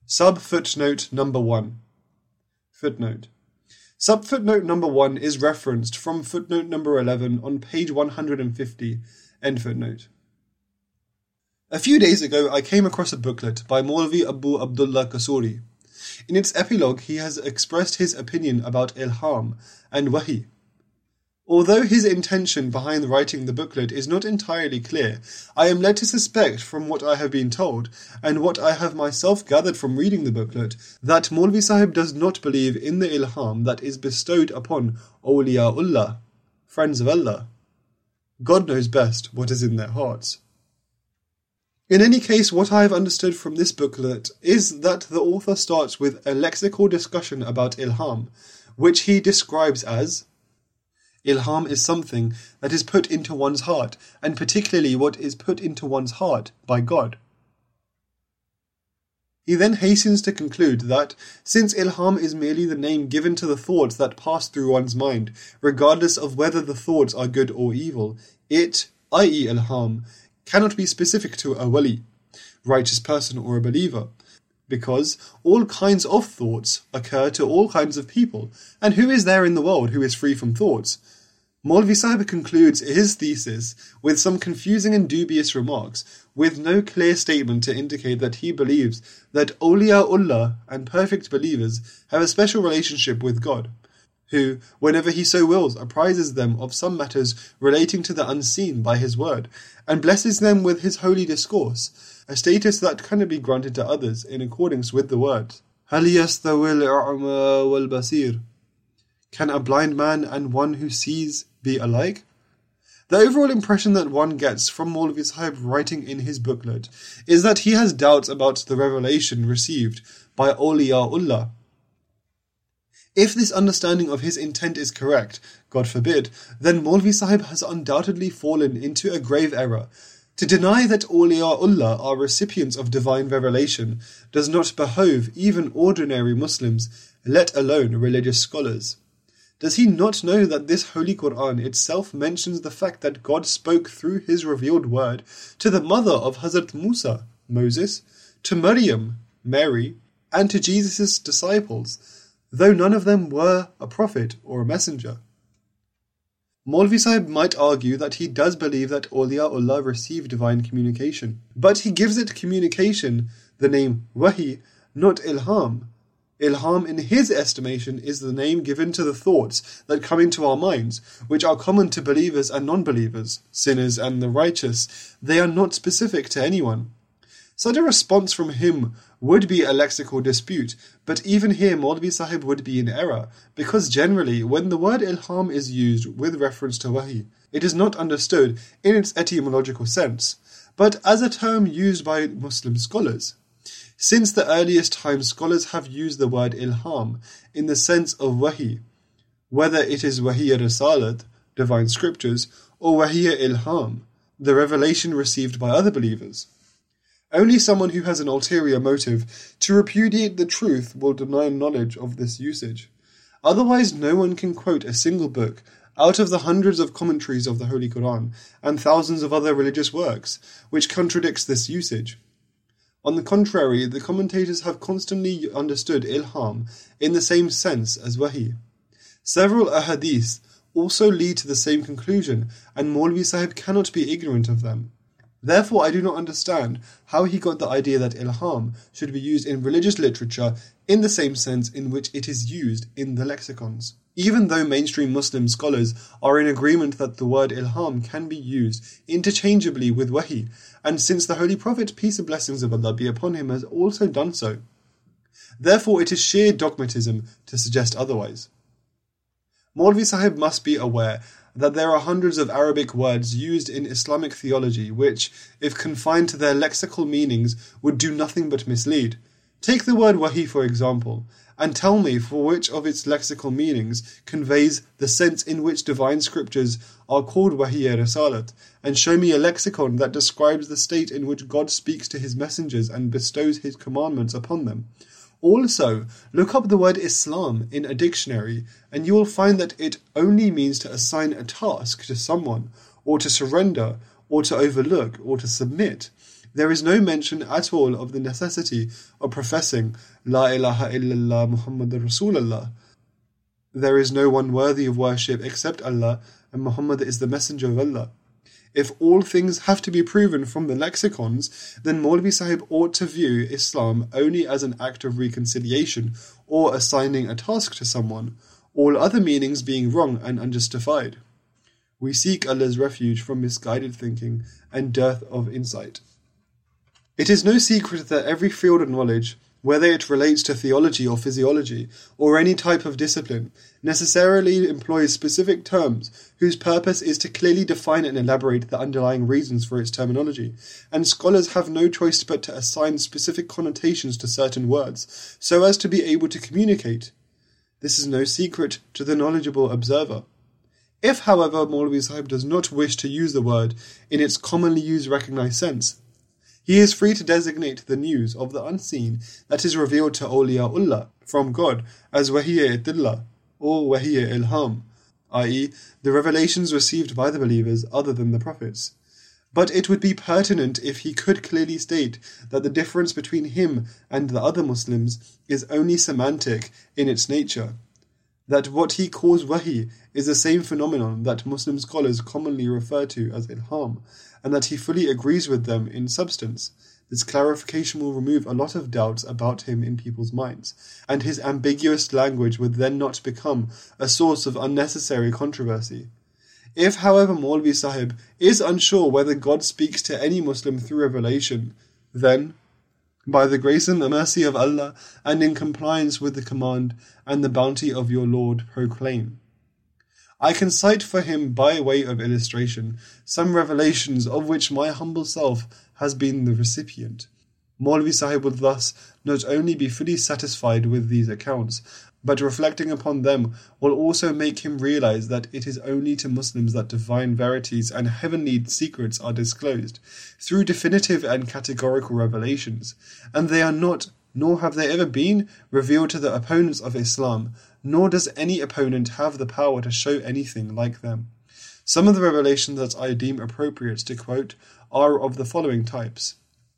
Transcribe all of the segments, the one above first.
Sub-footnote number 1. Footnote. Sub-footnote number 1 is referenced from footnote number 11 on page 150, end footnote. A few days ago, I came across a booklet by Maulvi Abu Abdullah Kasuri. In its epilogue, he has expressed his opinion about ilham and wahi. Although his intention behind writing the booklet is not entirely clear, I am led to suspect from what I have been told, and what I have myself gathered from reading the booklet, that Maulvi Sahib does not believe in the ilham that is bestowed upon awliyaullah, friends of Allah. God knows best what is in their hearts. In any case, what I have understood from this booklet is that the author starts with a lexical discussion about ilham, which he describes as ilham is something that is put into one's heart, and particularly what is put into one's heart by God. He then hastens to conclude that, since ilham is merely the name given to the thoughts that pass through one's mind, regardless of whether the thoughts are good or evil, it, i.e. ilham, cannot be specific to a wali, righteous person or a believer, because all kinds of thoughts occur to all kinds of people, and who is there in the world who is free from thoughts? Maulvi Sahib concludes his thesis with some confusing and dubious remarks, with no clear statement to indicate that he believes that awliyaullah and perfect believers have a special relationship with God, who, whenever he so wills, apprises them of some matters relating to the unseen by his word, and blesses them with his holy discourse, a status that cannot be granted to others in accordance with the words, هَلْ يَسْتَوِي الْأَعْمَى وَالْبَصِيرُ? Can a blind man and one who sees be alike? The overall impression that one gets from Maulvi Sahib writing in his booklet is that he has doubts about the revelation received by awliyaullah. If this understanding of his intent is correct, God forbid, then Maulvi Sahib has undoubtedly fallen into a grave error. To deny that awliyaullah are recipients of divine revelation does not behove even ordinary Muslims, let alone religious scholars. Does he not know that this Holy Quran itself mentions the fact that God spoke through his revealed word to the mother of Hazrat Musa, Moses, to Maryam, Mary, and to Jesus' disciples, though none of them were a prophet or a messenger? Maulvi Sahib might argue that he does believe that awliyaullah receive divine communication, but he gives it communication the name wahi, not ilham. Ilham, in his estimation, is the name given to the thoughts that come into our minds, which are common to believers and non-believers, sinners and the righteous. They are not specific to anyone. Such a response from him would be a lexical dispute, but even here Maulvi Sahib would be in error, because generally, when the word ilham is used with reference to wahi, it is not understood in its etymological sense, but as a term used by Muslim scholars. Since the earliest times, scholars have used the word ilham in the sense of wahi, whether it is wahiya risalat, divine scriptures, or wahiya ilham, the revelation received by other believers. Only someone who has an ulterior motive to repudiate the truth will deny knowledge of this usage. Otherwise, no one can quote a single book out of the hundreds of commentaries of the Holy Quran and thousands of other religious works which contradicts this usage. On the contrary, the commentators have constantly understood ilham in the same sense as wahi. Several ahadith also lead to the same conclusion, and Maulvi Sahib cannot be ignorant of them. Therefore, I do not understand how he got the idea that ilham should be used in religious literature in the same sense in which it is used in the lexicons. Even though mainstream Muslim scholars are in agreement that the word ilham can be used interchangeably with wahi, and since the Holy Prophet, peace and blessings of Allah be upon him, has also done so. Therefore, it is sheer dogmatism to suggest otherwise. Maulvi Sahib must be aware that there are hundreds of Arabic words used in Islamic theology which, if confined to their lexical meanings, would do nothing but mislead. Take the word wahi for example, and tell me for which of its lexical meanings conveys the sense in which divine scriptures are called wahiya risalat, and show me a lexicon that describes the state in which God speaks to his messengers and bestows his commandments upon them. Also, look up the word Islam in a dictionary, and you will find that it only means to assign a task to someone, or to surrender, or to overlook, or to submit. there is no mention at all of the necessity of professing La ilaha illallah Muhammadur Rasulullah. There is no one worthy of worship except Allah, and Muhammad is the messenger of Allah. If all things have to be proven from the lexicons, then Maulvi Sahib ought to view Islam only as an act of reconciliation or assigning a task to someone, all other meanings being wrong and unjustified. We seek Allah's refuge from misguided thinking and dearth of insight. It is no secret that every field of knowledge, whether it relates to theology or physiology, or any type of discipline, necessarily employs specific terms whose purpose is to clearly define and elaborate the underlying reasons for its terminology, and scholars have no choice but to assign specific connotations to certain words, so as to be able to communicate. This is no secret to the knowledgeable observer. If, however, Maulvi Sahib does not wish to use the word in its commonly used recognized sense, he is free to designate the news of the unseen that is revealed to awliyaullah from God as wahiyya itillah or wahiyya ilham, i.e. the revelations received by the believers other than the prophets. But it would be pertinent if he could clearly state that the difference between him and the other Muslims is only semantic in its nature, that what he calls wahi is the same phenomenon that Muslim scholars commonly refer to as ilham, and that he fully agrees with them in substance. This clarification will remove a lot of doubts about him in people's minds, and his ambiguous language would then not become a source of unnecessary controversy. If, however, Maulvi Sahib is unsure whether God speaks to any Muslim through revelation, then, by the grace and the mercy of Allah, and in compliance with the command and the bounty of your Lord, proclaim. I can cite for him, by way of illustration, some revelations of which my humble self has been the recipient. Maulvi Sahib will thus not only be fully satisfied with these accounts, but reflecting upon them will also make him realize that it is only to Muslims that divine verities and heavenly secrets are disclosed, through definitive and categorical revelations, and they are not, nor have they ever been, revealed to the opponents of Islam, nor does any opponent have the power to show anything like them. Some of the revelations that I deem appropriate to quote are of the following types.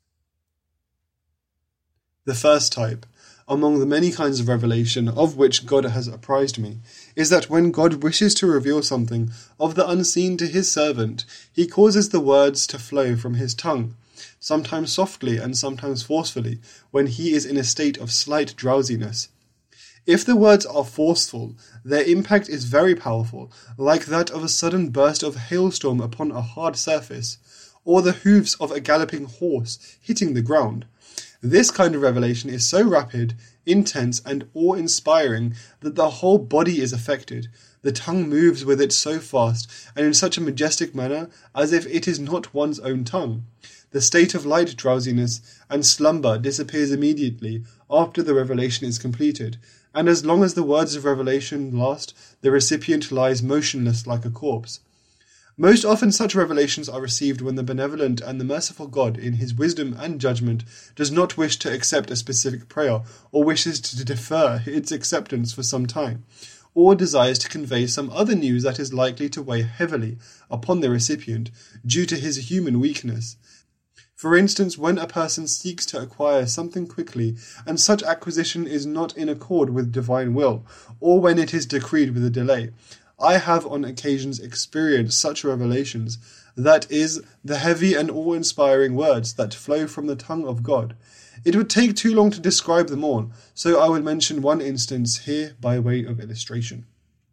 The first type, among the many kinds of revelation of which God has apprised me, is that when God wishes to reveal something of the unseen to his servant, he causes the words to flow from his tongue, sometimes softly and sometimes forcefully, when he is in a state of slight drowsiness. If the words are forceful, their impact is very powerful, like that of a sudden burst of hailstorm upon a hard surface, or the hoofs of a galloping horse hitting the ground. This kind of revelation is so rapid, intense, and awe-inspiring that the whole body is affected. The tongue moves with it so fast, and in such a majestic manner, as if it is not one's own tongue. The state of light drowsiness and slumber disappears immediately after the revelation is completed, and as long as the words of revelation last, the recipient lies motionless like a corpse. Most often such revelations are received when the benevolent and the merciful God, in his wisdom and judgment, does not wish to accept a specific prayer, or wishes to defer its acceptance for some time, or desires to convey some other news that is likely to weigh heavily upon the recipient due to his human weakness. For instance, when a person seeks to acquire something quickly, and such acquisition is not in accord with divine will, or when it is decreed with a delay, I have on occasions experienced such revelations, that is, the heavy and awe-inspiring words that flow from the tongue of God. It would take too long to describe them all, so I will mention one instance here by way of illustration.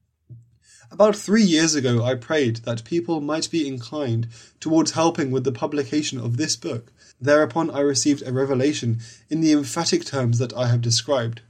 About 3 years ago I prayed that people might be inclined towards helping with the publication of this book. Thereupon I received a revelation in the emphatic terms that I have described.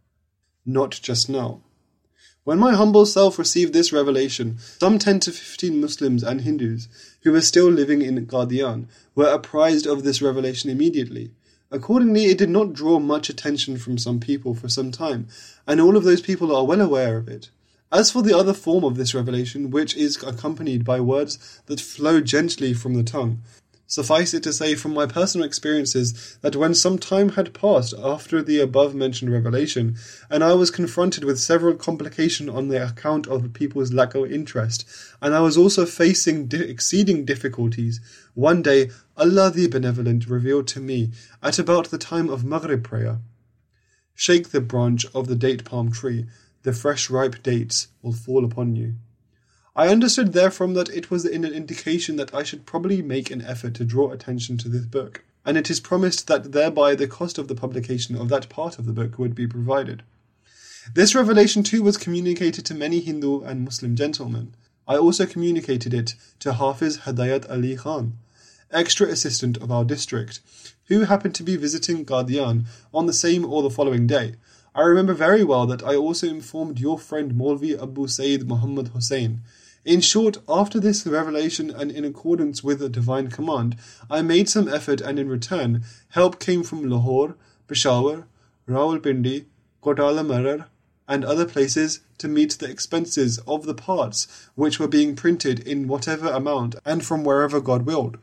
Not just now. When my humble self received this revelation, some 10 to 15 Muslims and Hindus, who were still living in Qadian, were apprised of this revelation immediately. Accordingly, it did not draw much attention from some people for some time, and all of those people are well aware of it. As for the other form of this revelation, which is accompanied by words that flow gently from the tongue, Suffice it to say from my personal experiences that when some time had passed after the above-mentioned revelation, and I was confronted with several complications on the account of the people's lack of interest, and I was also facing exceeding difficulties, one day Allah the Benevolent revealed to me, at about the time of Maghrib prayer, "Shake the branch of the date palm tree, the fresh ripe dates will fall upon you." I understood therefrom that it was an indication that I should probably make an effort to draw attention to this book, and it is promised that thereby the cost of the publication of that part of the book would be provided. This revelation too was communicated to many Hindu and Muslim gentlemen. I also communicated it to Hafiz Hidayat Ali Khan, extra assistant of our district, who happened to be visiting Qadian on the same or the following day. I remember very well that I also informed your friend Maulvi Abu Sayyid Muhammad Hussain. In short, after this revelation and in accordance with a divine command, I made some effort, and in return, help came from Lahore, Peshawar, Rawalpindi, Kotala Marar, and other places to meet the expenses of the parts which were being printed in whatever amount and from wherever God willed.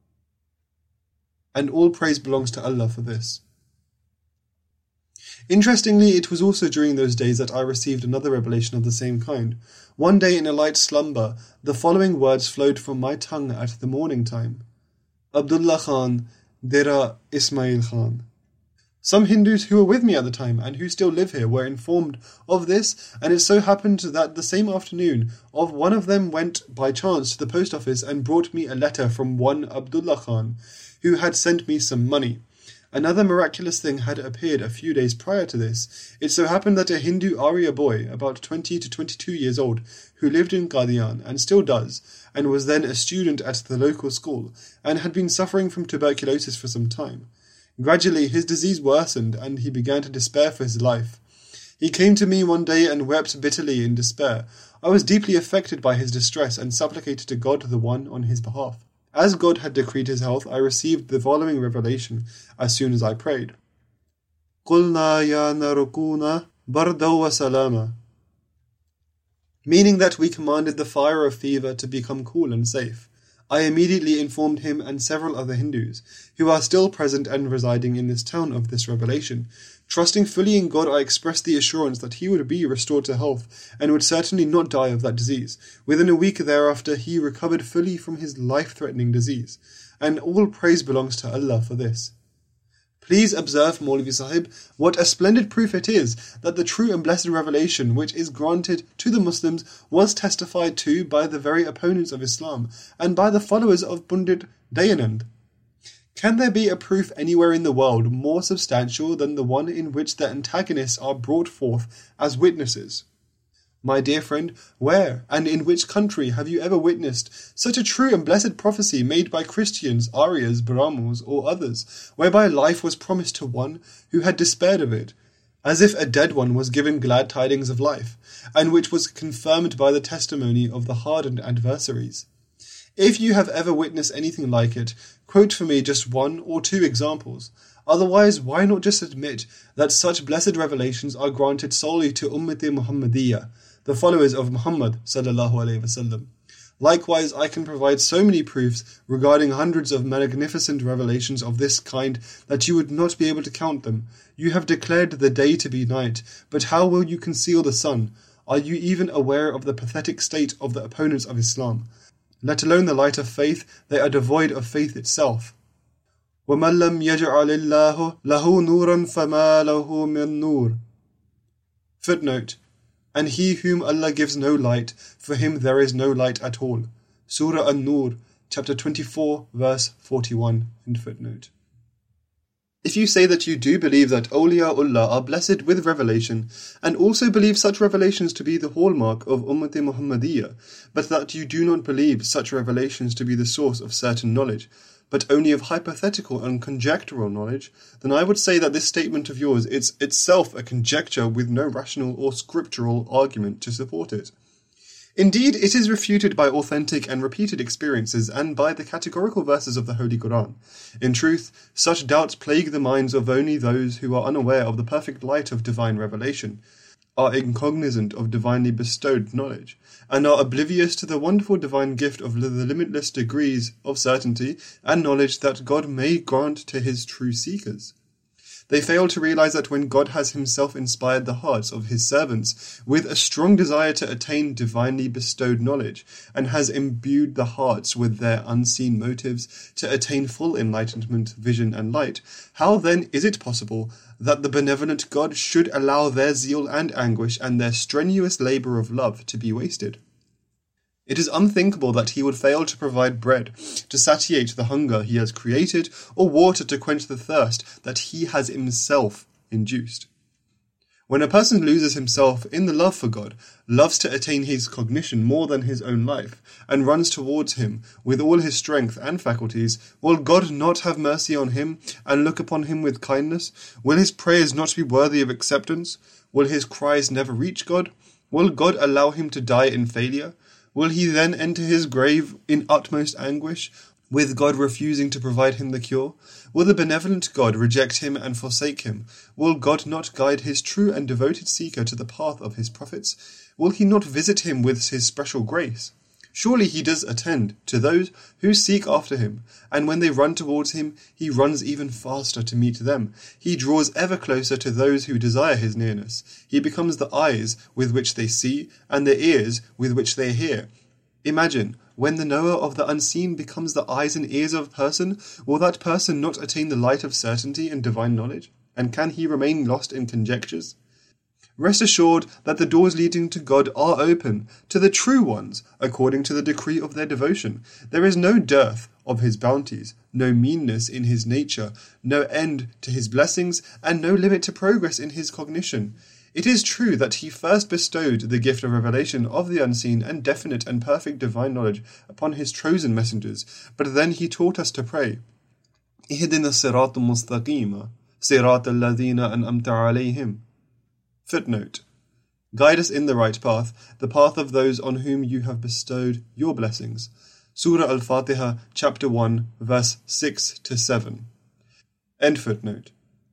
And all praise belongs to Allah for this. Interestingly, it was also during those days that I received another revelation of the same kind. One day in a light slumber, the following words flowed from my tongue at the morning time. Abdullah Khan, Dera Ismail Khan. Some Hindus who were with me at the time and who still live here were informed of this, and it so happened that the same afternoon one of them went by chance to the post office and brought me a letter from one Abdullah Khan, who had sent me some money. Another miraculous thing had appeared a few days prior to this. It so happened that a Hindu Arya boy, about 20 to 22 years old, who lived in Qadian, and still does, and was then a student at the local school, and had been suffering from tuberculosis for some time. Gradually his disease worsened, and he began to despair for his life. He came to me one day and wept bitterly in despair. I was deeply affected by his distress, and supplicated to God the One on his behalf. As God had decreed his health, I received the following revelation as soon as I prayed. قُلْنَا يَا نَرُكُونَ بَرْدًا وَسَلَامًا, meaning that we commanded the fire of fever to become cool and safe. I immediately informed him and several other Hindus, who are still present and residing in this town, of this revelation. Trusting fully in God, I expressed the assurance that he would be restored to health, and would certainly not die of that disease. Within a week thereafter, he recovered fully from his life-threatening disease, and all praise belongs to Allah for this. Please observe, Maulvi Sahib, what a splendid proof it is that the true and blessed revelation which is granted to the Muslims was testified to by the very opponents of Islam, and by the followers of Pundit Dayanand. Can there be a proof anywhere in the world more substantial than the one in which the antagonists are brought forth as witnesses? My dear friend, where and in which country have you ever witnessed such a true and blessed prophecy made by Christians, Aryas, Brahmos, or others, whereby life was promised to one who had despaired of it, as if a dead one was given glad tidings of life, and which was confirmed by the testimony of the hardened adversaries? If you have ever witnessed anything like it, quote for me just one or two examples. Otherwise, why not just admit that such blessed revelations are granted solely to Ummati Muhammadiyya, the followers of Muhammad sallallahu alaihi wasallam? Likewise, I can provide so many proofs regarding hundreds of magnificent revelations of this kind that you would not be able to count them. You have declared the day to be night, but how will you conceal the sun? Are you even aware of the pathetic state of the opponents of Islam? Let alone the light of faith, they are devoid of faith itself. وَمَنْ لَمْ يَجْعَلِ اللَّهُ لَهُ نُورًا فَمَا لَهُ مِنْ نُورٍ. Footnote: and he whom Allah gives no light, for him there is no light at all. Surah An-Nur, chapter 24, verse 41. End footnote. If you say that you do believe that awliyaullah are blessed with revelation, and also believe such revelations to be the hallmark of Ummati Muhammadiyya, but that you do not believe such revelations to be the source of certain knowledge, but only of hypothetical and conjectural knowledge, then I would say that this statement of yours is itself a conjecture with no rational or scriptural argument to support it. Indeed, it is refuted by authentic and repeated experiences and by the categorical verses of the Holy Quran. In truth, such doubts plague the minds of only those who are unaware of the perfect light of divine revelation. are incognizant of divinely bestowed knowledge, and are oblivious to the wonderful divine gift of the limitless degrees of certainty and knowledge that God may grant to his true seekers. They fail to realize that when God has himself inspired the hearts of his servants with a strong desire to attain divinely bestowed knowledge, and has imbued the hearts with their unseen motives to attain full enlightenment, vision, and light, how then is it possible that the benevolent God should allow their zeal and anguish and their strenuous labor of love to be wasted? It is unthinkable that he would fail to provide bread to satiate the hunger he has created, or water to quench the thirst that he has himself induced. When a person loses himself in the love for God, loves to attain his cognition more than his own life, and runs towards him with all his strength and faculties, will God not have mercy on him and look upon him with kindness? Will his prayers not be worthy of acceptance? Will his cries never reach God? Will God allow him to die in failure? Will he then enter his grave in utmost anguish, with God refusing to provide him the cure? Will the benevolent God reject him and forsake him? Will God not guide his true and devoted seeker to the path of his prophets? Will he not visit him with his special grace? Surely he does attend to those who seek after him, and when they run towards him, he runs even faster to meet them. He draws ever closer to those who desire his nearness. He becomes the eyes with which they see, and the ears with which they hear. Imagine, when the knower of the unseen becomes the eyes and ears of a person, will that person not attain the light of certainty and divine knowledge? And can he remain lost in conjectures? Rest assured that the doors leading to God are open to the true ones, according to the decree of their devotion. There is no dearth of his bounties, no meanness in his nature, no end to his blessings, and no limit to progress in his cognition. It is true that he first bestowed the gift of revelation of the unseen and definite and perfect divine knowledge upon his chosen messengers, but then he taught us to pray, Ihdina sirata mustaqima, sirata alladhina an'amta alayhim. Footnote. Guide us in the right path, the path of those on whom you have bestowed your blessings. Surah Al-Fatiha, chapter 1, verse 6-7. End footnote.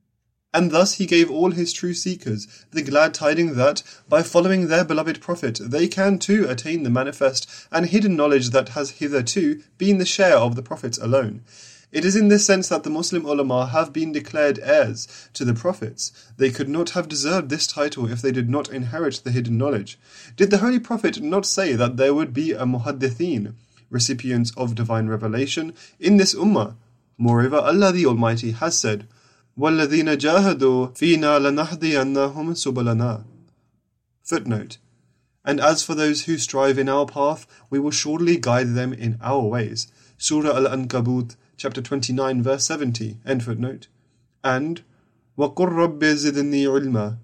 And thus he gave all his true seekers the glad tidings that, by following their beloved Prophet, they can too attain the manifest and hidden knowledge that has hitherto been the share of the Prophets alone. It is in this sense that the Muslim ulama have been declared heirs to the Prophets. They could not have deserved this title if they did not inherit the hidden knowledge. Did the Holy Prophet not say that there would be a muhaddithin, recipients of divine revelation, in this ummah? Moreover, Allah the Almighty has said, وَالَّذِينَ جَاهَدُوا فِينَا لَنَهْدِيَنَّهُمْ سُبُلَنَا. Footnote. And as for those who strive in our path, we will surely guide them in our ways. Surah Al-Ankabut, chapter 29, verse 70, end footnote. And وَقُلْ رَبِّ زِدْنِي عِلْمًا.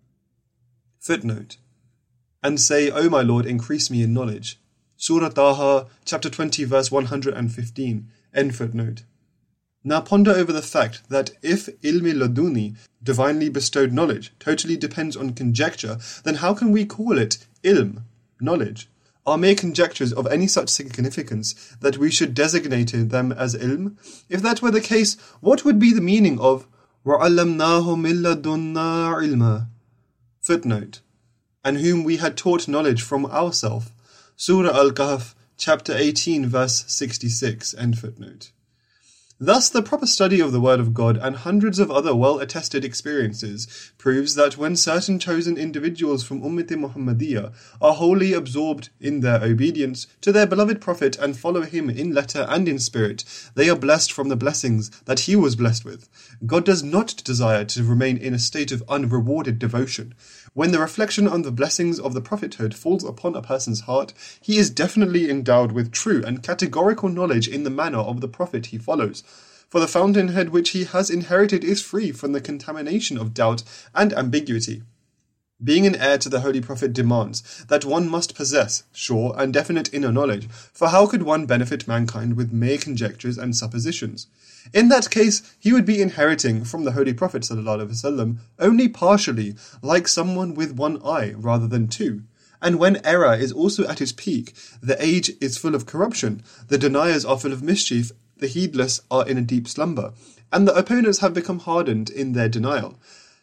Footnote. And say, O my Lord, increase me in knowledge. Surah Taha, chapter 20, verse 115, end footnote. Now ponder over the fact that if ilmi laduni, divinely bestowed knowledge, totally depends on conjecture, then how can we call it ilm, knowledge? Are mere conjectures of any such significance that we should designate them as ilm? If that were the case, what would be the meaning of وَعَلَّمْنَاهُ مِن لَدُنَّا عِلْمًا? Footnote. And whom we had taught knowledge from ourselves. Surah Al-Kahf, chapter 18, verse 66, end footnote. Thus, the proper study of the Word of God and hundreds of other well-attested experiences proves that when certain chosen individuals from Ummati Muhammadiyah are wholly absorbed in their obedience to their beloved Prophet and follow him in letter and in spirit, they are blessed from the blessings that he was blessed with. God does not desire to remain in a state of unrewarded devotion. When the reflection on the blessings of the prophethood falls upon a person's heart, he is definitely endowed with true and categorical knowledge in the manner of the prophet he follows. For the fountainhead which he has inherited is free from the contamination of doubt and ambiguity. Being an heir to the Holy Prophet demands that one must possess sure and definite inner knowledge, for how could one benefit mankind with mere conjectures and suppositions? In that case, he would be inheriting from the Holy Prophet ﷺ only partially, like someone with one eye rather than two. And when error is also at its peak, the age is full of corruption, the deniers are full of mischief, the heedless are in a deep slumber, and the opponents have become hardened in their denial.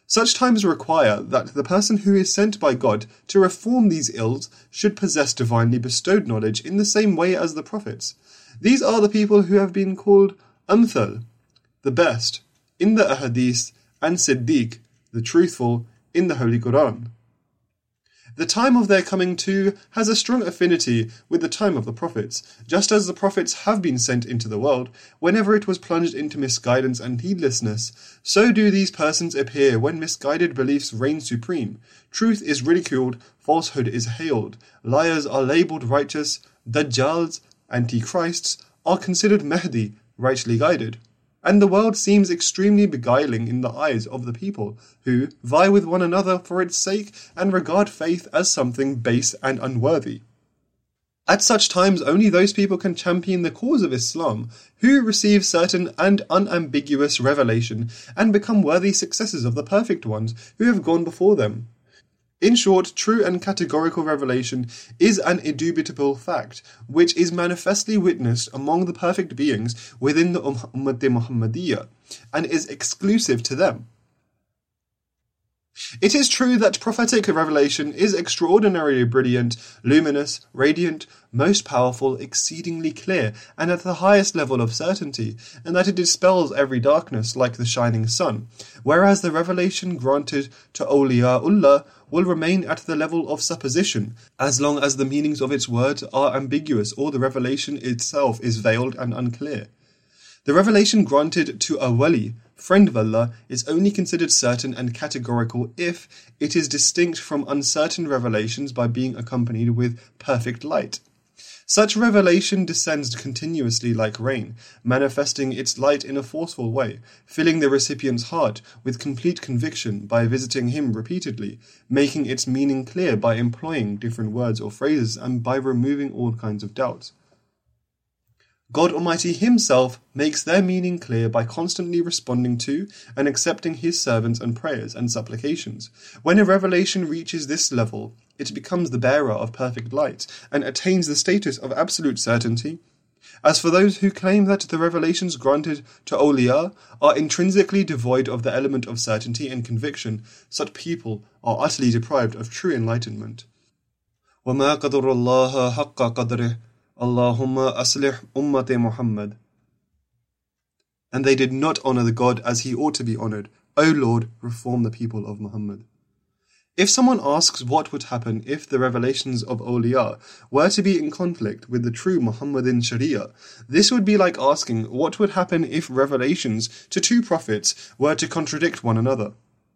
Such times require that the person who is sent by God to reform these ills should possess divinely bestowed knowledge in the same way as the prophets. These are the people who have been called Amthal, the best, in the Ahadith, and Siddiq, the truthful, in the Holy Quran. The time of their coming too has a strong affinity with the time of the prophets, just as the prophets have been sent into the world whenever it was plunged into misguidance and heedlessness. So do these persons appear when misguided beliefs reign supreme. Truth is ridiculed, falsehood is hailed, liars are labelled righteous, Dajjals, Antichrists, are considered Mahdi, rightly guided. And the world seems extremely beguiling in the eyes of the people, who vie with one another for its sake and regard faith as something base and unworthy. At such times only those people can champion the cause of Islam, who receive certain and unambiguous revelation and become worthy successors of the perfect ones who have gone before them. In short, true and categorical revelation is an indubitable fact, which is manifestly witnessed among the perfect beings within the Ummat Muhammadiyah, and is exclusive to them. It is true that prophetic revelation is extraordinarily brilliant, luminous, radiant, most powerful, exceedingly clear, and at the highest level of certainty, and that it dispels every darkness like the shining sun, whereas the revelation granted to awliyaullah will remain at the level of supposition, as long as the meanings of its words are ambiguous or the revelation itself is veiled and unclear. The revelation granted to a wali, friend of Allah, is only considered certain and categorical if it is distinct from uncertain revelations by being accompanied with perfect light. Such revelation descends continuously like rain, manifesting its light in a forceful way, filling the recipient's heart with complete conviction by visiting him repeatedly, making its meaning clear by employing different words or phrases, and by removing all kinds of doubts. God Almighty Himself makes their meaning clear by constantly responding to and accepting His servants and prayers and supplications. When a revelation reaches this level, it becomes the bearer of perfect light and attains the status of absolute certainty. As for those who claim that the revelations granted to awliya are intrinsically devoid of the element of certainty and conviction, such people are utterly deprived of true enlightenment. وَمَا قَدَرَ اللَّهَ حَقَّ قَدْرِهِ Allahumma aslih ummati Muhammad. And they did not honour the God as he ought to be honoured. O Lord, reform the people of Muhammad. If someone asks what would happen if the revelations of awliya were to be in conflict with the true Muhammadan Sharia, this would be like asking what would happen if revelations to two prophets were to contradict one another.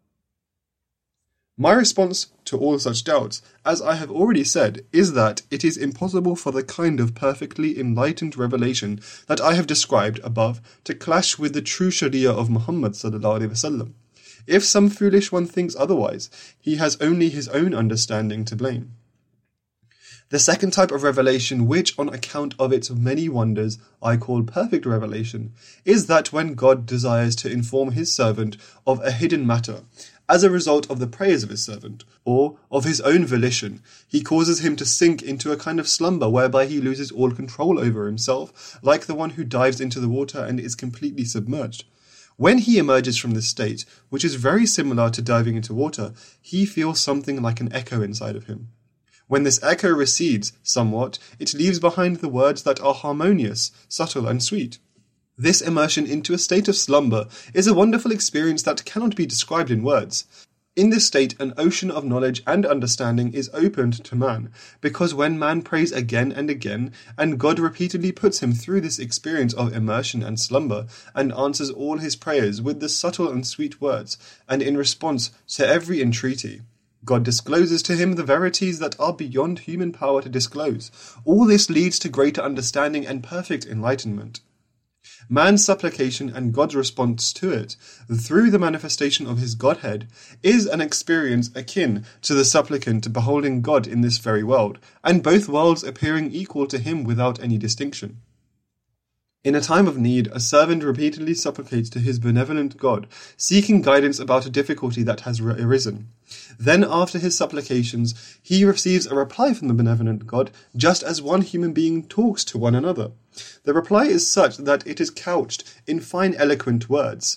My response to all such doubts, as I have already said, is that it is impossible for the kind of perfectly enlightened revelation that I have described above to clash with the true Sharia of Muhammad sallallahu alaihi wasallam. If some foolish one thinks otherwise, he has only his own understanding to blame. The second type of revelation, which on account of its many wonders I call perfect revelation, is that when God desires to inform his servant of a hidden matter, as a result of the prayers of his servant, or of his own volition, he causes him to sink into a kind of slumber whereby he loses all control over himself, like the one who dives into the water and is completely submerged. When he emerges from this state, which is very similar to diving into water, he feels something like an echo inside of him. When this echo recedes somewhat, it leaves behind the words that are harmonious, subtle, and sweet. This immersion into a state of slumber is a wonderful experience that cannot be described in words. In this state, an ocean of knowledge and understanding is opened to man, because when man prays again and again, and God repeatedly puts him through this experience of immersion and slumber, and answers all his prayers with the subtle and sweet words, and in response to every entreaty, God discloses to him the verities that are beyond human power to disclose. All this leads to greater understanding and perfect enlightenment. Man's supplication and God's response to it, through the manifestation of his Godhead, is an experience akin to the supplicant beholding God in this very world, and both worlds appearing equal to him without any distinction. In a time of need, a servant repeatedly supplicates to his benevolent God, seeking guidance about a difficulty that has arisen. Then, after his supplications, he receives a reply from the benevolent God, just as one human being talks to one another. The reply is such that it is couched in fine eloquent words.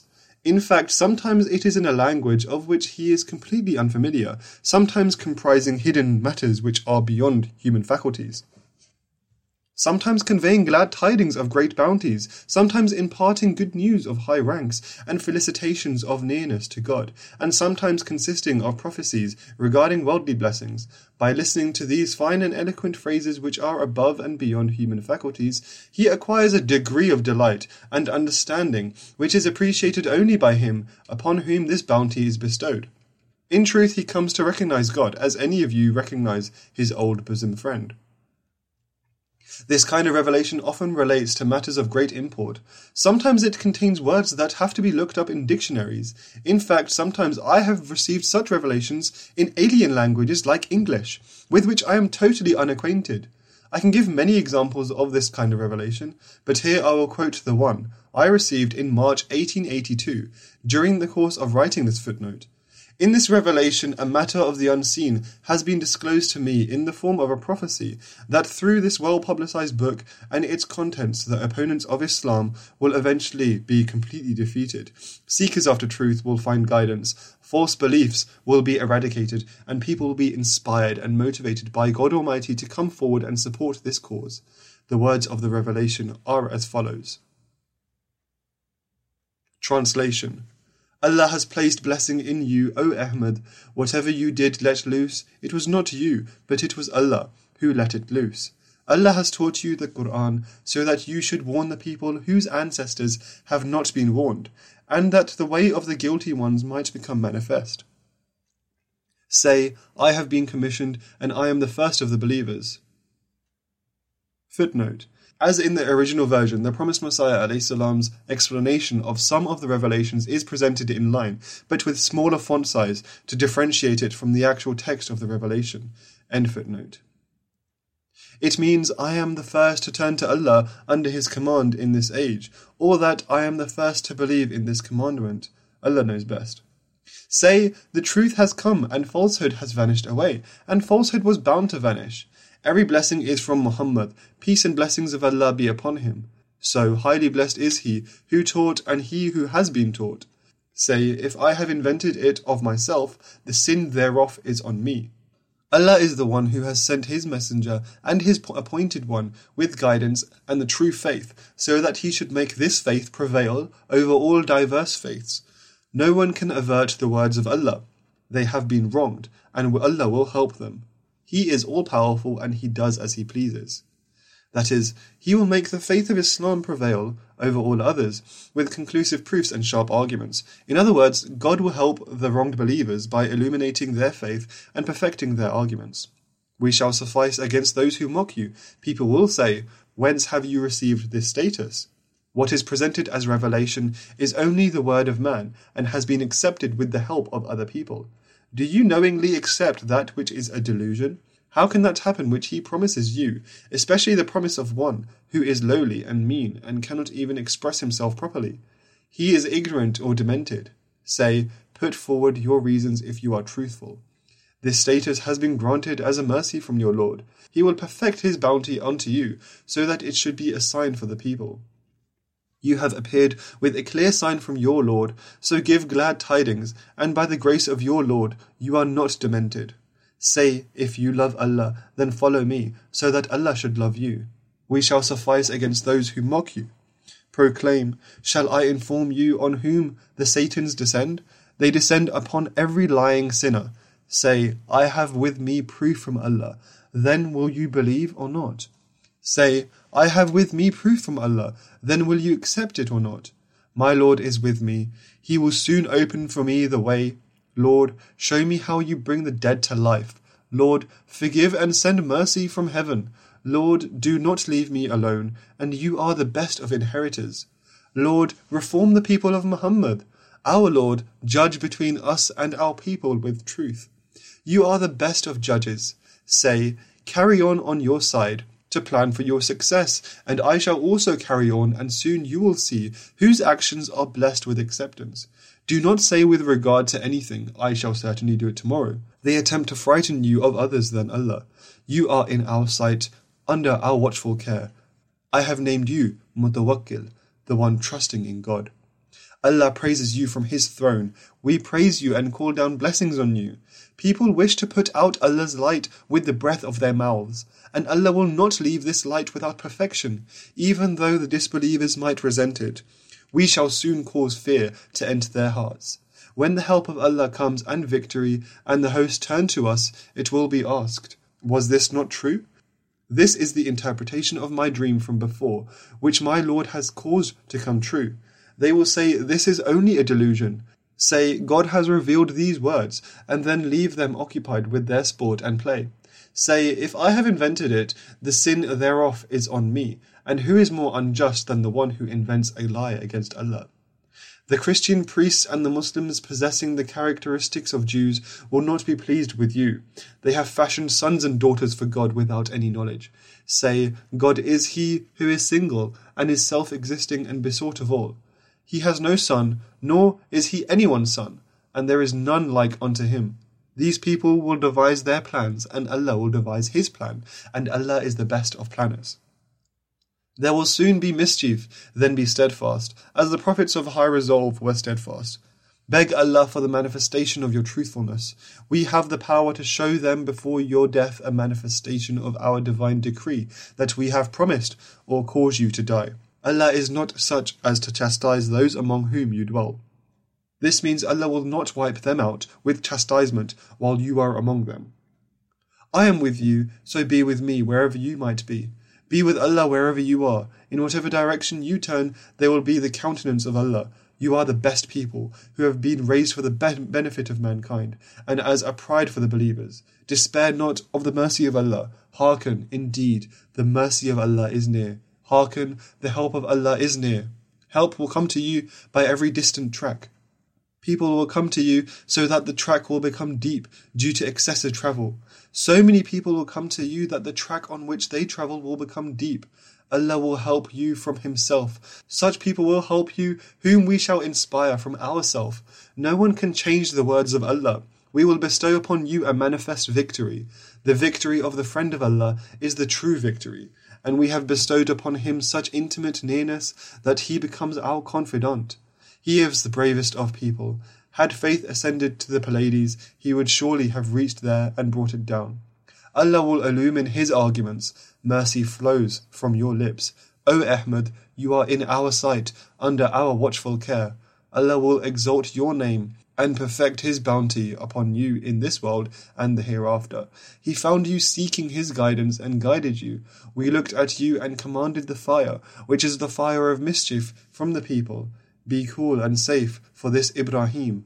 In fact, sometimes it is in a language of which he is completely unfamiliar, sometimes comprising hidden matters which are beyond human faculties. Sometimes conveying glad tidings of great bounties, sometimes imparting good news of high ranks, and felicitations of nearness to God, and sometimes consisting of prophecies regarding worldly blessings. By listening to these fine and eloquent phrases which are above and beyond human faculties, he acquires a degree of delight and understanding which is appreciated only by him upon whom this bounty is bestowed. In truth, he comes to recognize God as any of you recognize his old bosom friend. This kind of revelation often relates to matters of great import. Sometimes it contains words that have to be looked up in dictionaries. In fact, sometimes I have received such revelations in alien languages like English, with which I am totally unacquainted. I can give many examples of this kind of revelation, but here I will quote the one I received in March 1882, during the course of writing this footnote. In this revelation, a matter of the unseen has been disclosed to me in the form of a prophecy that through this well-publicized book and its contents, the opponents of Islam will eventually be completely defeated. Seekers after truth will find guidance, false beliefs will be eradicated, and people will be inspired and motivated by God Almighty to come forward and support this cause. The words of the revelation are as follows. Translation. Allah has placed blessing in you, O Ahmad. Whatever you did let loose, it was not you, but it was Allah who let it loose. Allah has taught you the Quran so that you should warn the people whose ancestors have not been warned, and that the way of the guilty ones might become manifest. Say, I have been commissioned, and I am the first of the believers. Footnote. As in the original version, the promised Messiah ﷺ's explanation of some of the revelations is presented in line, but with smaller font size to differentiate it from the actual text of the revelation. End footnote. It means I am the first to turn to Allah under His command in this age, or that I am the first to believe in this commandment. Allah knows best. Say, the truth has come and falsehood has vanished away, and falsehood was bound to vanish. Every blessing is from Muhammad, peace and blessings of Allah be upon him. So highly blessed is he who taught and he who has been taught. Say, if I have invented it of myself, the sin thereof is on me. Allah is the one who has sent his messenger and his appointed one with guidance and the true faith, so that he should make this faith prevail over all diverse faiths. No one can avert the words of Allah. They have been wronged, and Allah will help them. He is all-powerful and he does as he pleases. That is, he will make the faith of Islam prevail over all others, with conclusive proofs and sharp arguments. In other words, God will help the wronged believers by illuminating their faith and perfecting their arguments. We shall suffice against those who mock you. People will say, whence have you received this status? What is presented as revelation is only the word of man, and has been accepted with the help of other people. Do you knowingly accept that which is a delusion? How can that happen which he promises you, especially the promise of one who is lowly and mean and cannot even express himself properly? He is ignorant or demented. Say, put forward your reasons if you are truthful. This status has been granted as a mercy from your Lord. He will perfect his bounty unto you, so that it should be a sign for the people. You have appeared with a clear sign from your Lord, so give glad tidings, and by the grace of your Lord you are not demented. Say, if you love Allah, then follow me, so that Allah should love you. We shall suffice against those who mock you. Proclaim, shall I inform you on whom the Satans descend? They descend upon every lying sinner. Say, I have with me proof from Allah. Then will you believe or not? Say, I have with me proof from Allah. Then will you accept it or not? My Lord is with me. He will soon open for me the way. Lord, show me how you bring the dead to life. Lord, forgive and send mercy from heaven. Lord, do not leave me alone, and you are the best of inheritors. Lord, reform the people of Muhammad. Our Lord, judge between us and our people with truth. You are the best of judges. Say, carry on your side, to plan for your success, and I shall also carry on, and soon you will see whose actions are blessed with acceptance. Do not say with regard to anything, I shall certainly do it tomorrow. They attempt to frighten you of others than Allah. You are in our sight, under our watchful care. I have named you Mutawakkil, the one trusting in God. Allah praises you from His throne. We praise you and call down blessings on you. People wish to put out Allah's light with the breath of their mouths, and Allah will not leave this light without perfection, even though the disbelievers might resent it. We shall soon cause fear to enter their hearts. When the help of Allah comes and victory, and the host turn to us, it will be asked, was this not true? This is the interpretation of my dream from before, which my Lord has caused to come true. They will say, this is only a delusion. Say, God has revealed these words, and then leave them occupied with their sport and play. Say, if I have invented it, the sin thereof is on me, and who is more unjust than the one who invents a lie against Allah? The Christian priests and the Muslims possessing the characteristics of Jews will not be pleased with you. They have fashioned sons and daughters for God without any knowledge. Say, God is He who is single, and is self-existing and besought of all. He has no son, nor is He anyone's son, and there is none like unto Him. These people will devise their plans, and Allah will devise His plan, and Allah is the best of planners. There will soon be mischief, then be steadfast, as the prophets of high resolve were steadfast. Beg Allah for the manifestation of your truthfulness. We have the power to show them before your death a manifestation of our divine decree that we have promised, or cause you to die. Allah is not such as to chastise those among whom you dwell. This means Allah will not wipe them out with chastisement while you are among them. I am with you, so be with me wherever you might be. Be with Allah wherever you are. In whatever direction you turn, there will be the countenance of Allah. You are the best people, who have been raised for the benefit of mankind, and as a pride for the believers. Despair not of the mercy of Allah. Hearken, indeed, the mercy of Allah is near. Hearken, the help of Allah is near. Help will come to you by every distant track. People will come to you so that the track will become deep due to excessive travel. So many people will come to you that the track on which they travel will become deep. Allah will help you from Himself. Such people will help you whom we shall inspire from ourselves. No one can change the words of Allah. We will bestow upon you a manifest victory. The victory of the friend of Allah is the true victory. And we have bestowed upon him such intimate nearness that he becomes our confidant. He is the bravest of people. Had faith ascended to the Pleiades, he would surely have reached there and brought it down. Allah will illumine his arguments. Mercy flows from your lips. O Ahmad, you are in our sight, under our watchful care. Allah will exalt your name and perfect His bounty upon you in this world and the hereafter. He found you seeking His guidance and guided you. We looked at you and commanded the fire, which is the fire of mischief, from the people. Be cool and safe for this Abraham.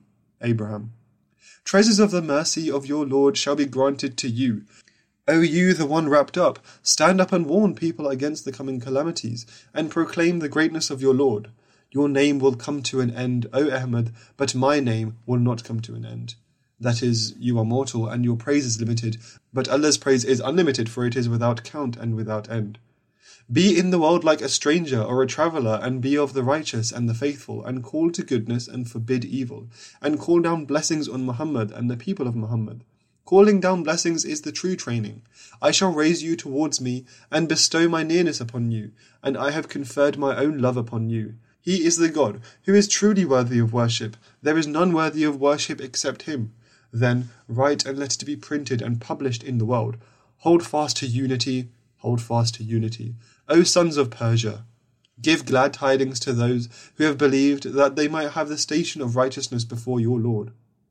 Treasures of the mercy of your Lord shall be granted to you. O you, the one wrapped up, stand up and warn people against the coming calamities, and proclaim the greatness of your Lord. Your name will come to an end, O Ahmad, but my name will not come to an end. That is, you are mortal, and your praise is limited, but Allah's praise is unlimited, for it is without count and without end. Be in the world like a stranger or a traveller, and be of the righteous and the faithful, and call to goodness and forbid evil, and call down blessings on Muhammad and the people of Muhammad. Calling down blessings is the true training. I shall raise you towards me, and bestow my nearness upon you, and I have conferred my own love upon you. He is the God who is truly worthy of worship. There is none worthy of worship except Him. Then write and let it be printed and published in the world. Hold fast to unity, hold fast to unity. O sons of Persia, give glad tidings to those who have believed, that they might have the station of righteousness before your Lord.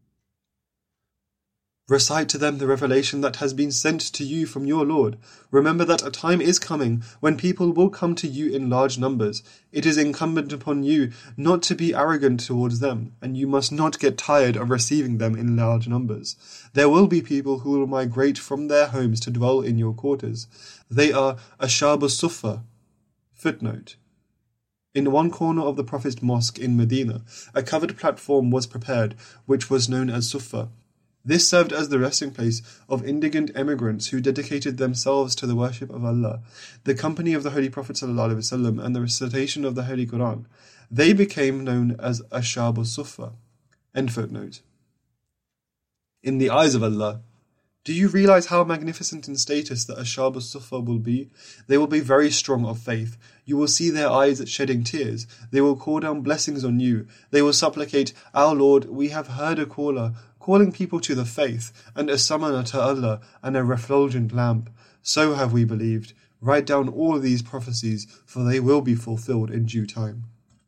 Recite to them the revelation that has been sent to you from your Lord. Remember that a time is coming when people will come to you in large numbers. It is incumbent upon you not to be arrogant towards them, and you must not get tired of receiving them in large numbers. There will be people who will migrate from their homes to dwell in your quarters. They are Ashab al-Suffa. Footnote. In one corner of the Prophet's mosque in Medina, a covered platform was prepared, which was known as Suffa. This served as the resting place of indigent emigrants who dedicated themselves to the worship of Allah, the company of the Holy Prophet ﷺ, and the recitation of the Holy Quran. They became known as Ashab al-Suffa. End footnote. In the eyes of Allah, Do you realize how magnificent in status the Ashab al-Sufa will be? They will be very strong of faith. You will see their eyes shedding tears. They will call down blessings on you. They will supplicate, Our Lord, we have heard a caller, calling people to the faith, and a summoner to Allah, and a refulgent lamp. So have we believed. Write down all these prophecies, for they will be fulfilled in due time.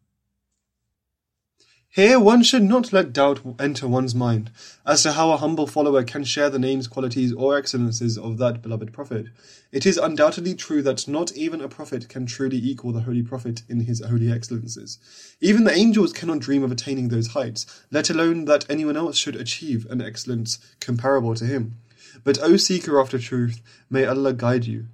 Here one should not let doubt enter one's mind as to how a humble follower can share the names, qualities, or excellences of that beloved Prophet. It is undoubtedly true that not even a prophet can truly equal the Holy Prophet in his holy excellences. Even the angels cannot dream of attaining those heights, let alone that anyone else should achieve an excellence comparable to him. But O seeker after truth, may Allah guide you.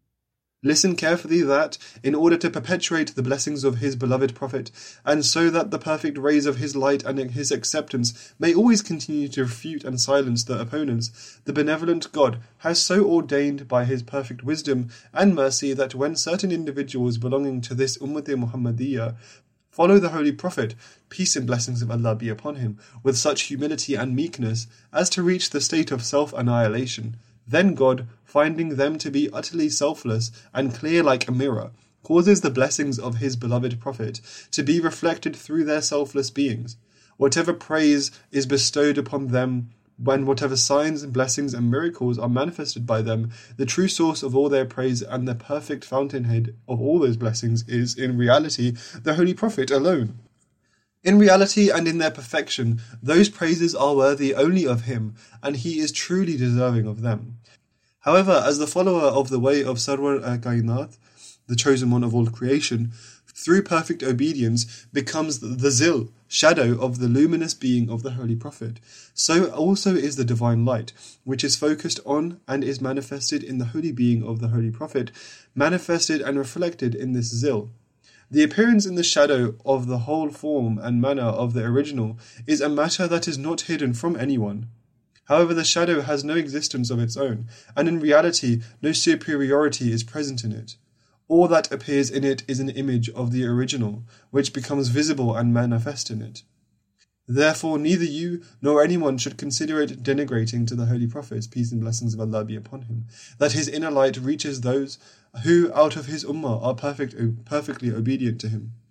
Listen carefully that, in order to perpetuate the blessings of his beloved Prophet, and so that the perfect rays of his light and his acceptance may always continue to refute and silence the opponents, the benevolent God has so ordained by his perfect wisdom and mercy that when certain individuals belonging to this Ummah-e-Muhammadiyya follow the Holy Prophet, peace and blessings of Allah be upon him, with such humility and meekness as to reach the state of self-annihilation, then God, finding them to be utterly selfless and clear like a mirror, causes the blessings of his beloved Prophet to be reflected through their selfless beings. Whatever praise is bestowed upon them, when whatever signs and blessings and miracles are manifested by them, the true source of all their praise and the perfect fountainhead of all those blessings is, in reality, the Holy Prophet alone. In reality and in their perfection, those praises are worthy only of him, and he is truly deserving of them. However, as the follower of the way of Sarwar al-Kainat, the chosen one of all creation, through perfect obedience becomes the zil, shadow of the luminous being of the Holy Prophet, so also is the divine light, which is focused on and is manifested in the holy being of the Holy Prophet, manifested and reflected in this zil. The appearance in the shadow of the whole form and manner of the original is a matter that is not hidden from anyone. However, the shadow has no existence of its own, and in reality no superiority is present in it. All that appears in it is an image of the original, which becomes visible and manifest in it. Therefore, neither you nor anyone should consider it denigrating to the Holy Prophet, peace and blessings of Allah be upon him, that his inner light reaches those who out of his ummah are perfectly obedient to him.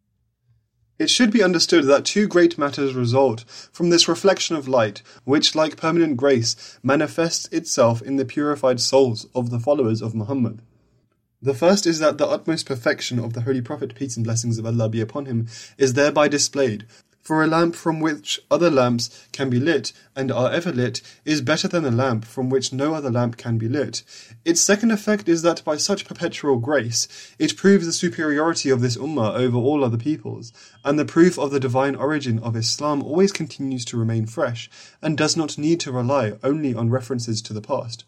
It should be understood that two great matters result from this reflection of light, which, like permanent grace, manifests itself in the purified souls of the followers of Muhammad. The first is that the utmost perfection of the Holy Prophet, peace and blessings of Allah be upon him, is thereby displayed. For a lamp from which other lamps can be lit, and are ever lit, is better than a lamp from which no other lamp can be lit. Its second effect is that by such perpetual grace, it proves the superiority of this ummah over all other peoples, and the proof of the divine origin of Islam always continues to remain fresh, and does not need to rely only on references to the past.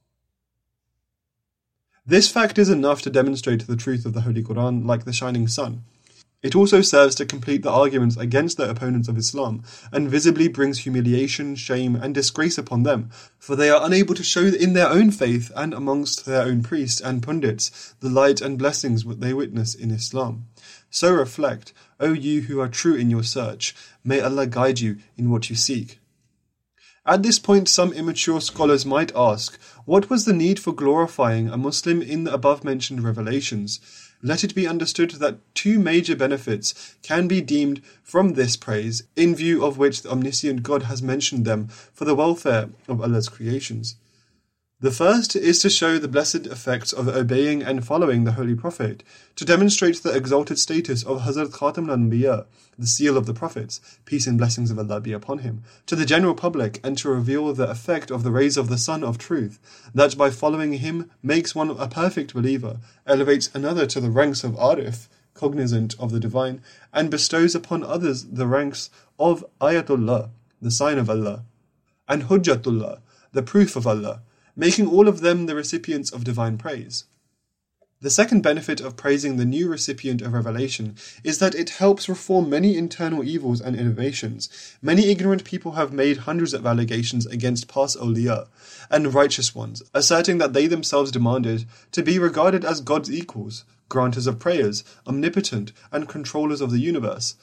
This fact is enough to demonstrate the truth of the Holy Quran like the shining sun. It also serves to complete the arguments against the opponents of Islam, and visibly brings humiliation, shame, and disgrace upon them, for they are unable to show in their own faith and amongst their own priests and pundits the light and blessings they witness in Islam. So reflect, O you who are true in your search, may Allah guide you in what you seek. At this point, some immature scholars might ask, what was the need for glorifying a Muslim in the above-mentioned revelations? Let it be understood that two major benefits can be deemed from this praise, in view of which the omniscient God has mentioned them for the welfare of Allah's creations. The first is to show the blessed effects of obeying and following the Holy Prophet, to demonstrate the exalted status of Hazrat Khatam al-Anbiya, the seal of the prophets, peace and blessings of Allah be upon him, to the general public, and to reveal the effect of the rays of the Sun of Truth, that by following him makes one a perfect believer, elevates another to the ranks of Arif, cognizant of the divine, and bestows upon others the ranks of Ayatullah, the sign of Allah, and Hujjatullah, the proof of Allah, making all of them the recipients of divine praise. The second benefit of praising the new recipient of revelation is that it helps reform many internal evils and innovations. Many ignorant people have made hundreds of allegations against past awliya and righteous ones, asserting that they themselves demanded to be regarded as God's equals, granters of prayers, omnipotent, and controllers of the universe.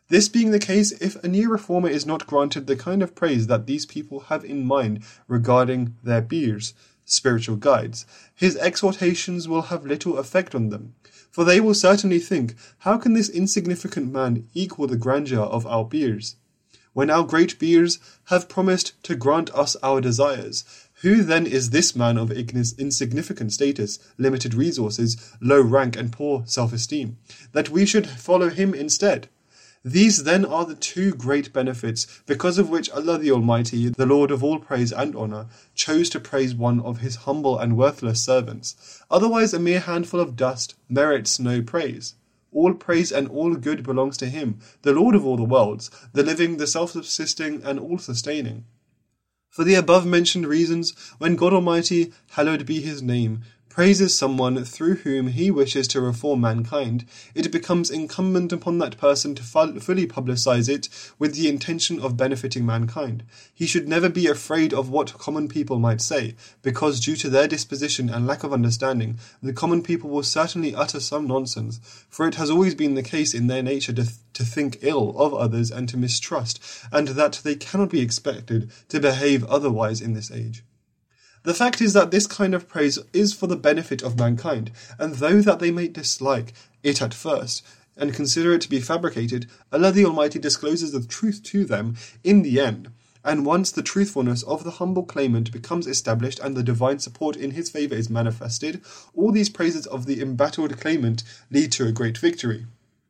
This being the case, if a new reformer is not granted the kind of praise that these people have in mind regarding their peers, spiritual guides, his exhortations will have little effect on them, for they will certainly think, how can this insignificant man equal the grandeur of our peers? When our great peers have promised to grant us our desires, who then is this man of insignificant status, limited resources, low rank and poor self-esteem, that we should follow him instead? These then are the two great benefits, because of which Allah the Almighty, the Lord of all praise and honour, chose to praise one of his humble and worthless servants. Otherwise a mere handful of dust merits no praise. All praise and all good belongs to him, the Lord of all the worlds, the living, the self-subsisting and all-sustaining. For the above-mentioned reasons, when God Almighty, hallowed be his name, praises someone through whom he wishes to reform mankind, it becomes incumbent upon that person to fully publicize it with the intention of benefiting mankind. He should never be afraid of what common people might say, because due to their disposition and lack of understanding, the common people will certainly utter some nonsense, for it has always been the case in their nature to think ill of others and to mistrust, and that they cannot be expected to behave otherwise in this age. The fact is that this kind of praise is for the benefit of mankind, and though that they may dislike it at first, and consider it to be fabricated, Allah the Almighty discloses the truth to them in the end, and once the truthfulness of the humble claimant becomes established and the divine support in his favour is manifested, all these praises of the embattled claimant lead to a great victory.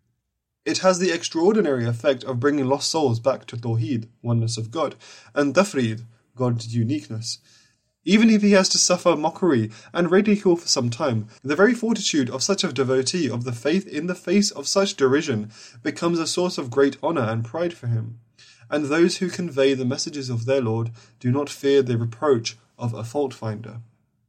It has the extraordinary effect of bringing lost souls back to Tawheed, oneness of God, and Tafreed, God's uniqueness. Even if he has to suffer mockery and ridicule for some time, the very fortitude of such a devotee of the faith in the face of such derision becomes a source of great honour and pride for him. And those who convey the messages of their Lord do not fear the reproach of a fault-finder.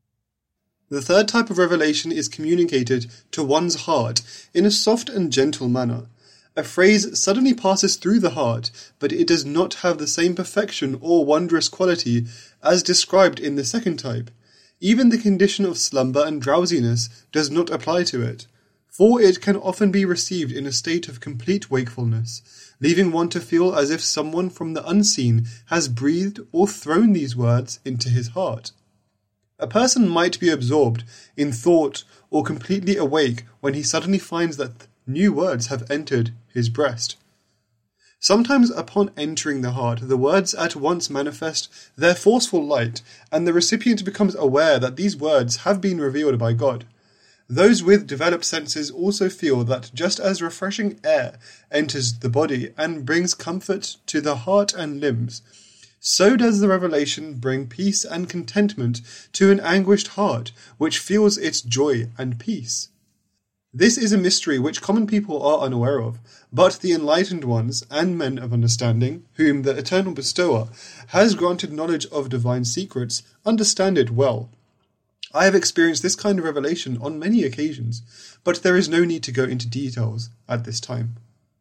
The third type of revelation is communicated to one's heart in a soft and gentle manner. A phrase suddenly passes through the heart, but it does not have the same perfection or wondrous quality as described in the second type. Even the condition of slumber and drowsiness does not apply to it, for it can often be received in a state of complete wakefulness, leaving one to feel as if someone from the unseen has breathed or thrown these words into his heart. A person might be absorbed in thought or completely awake when he suddenly finds that new words have entered his breast. Sometimes upon entering the heart, the words at once manifest their forceful light, and the recipient becomes aware that these words have been revealed by God. Those with developed senses also feel that just as refreshing air enters the body and brings comfort to the heart and limbs, so does the revelation bring peace and contentment to an anguished heart, which feels its joy and peace. This is a mystery which common people are unaware of, but the enlightened ones and men of understanding, whom the Eternal Bestower has granted knowledge of divine secrets, understand it well. I have experienced this kind of revelation on many occasions, but there is no need to go into details at this time.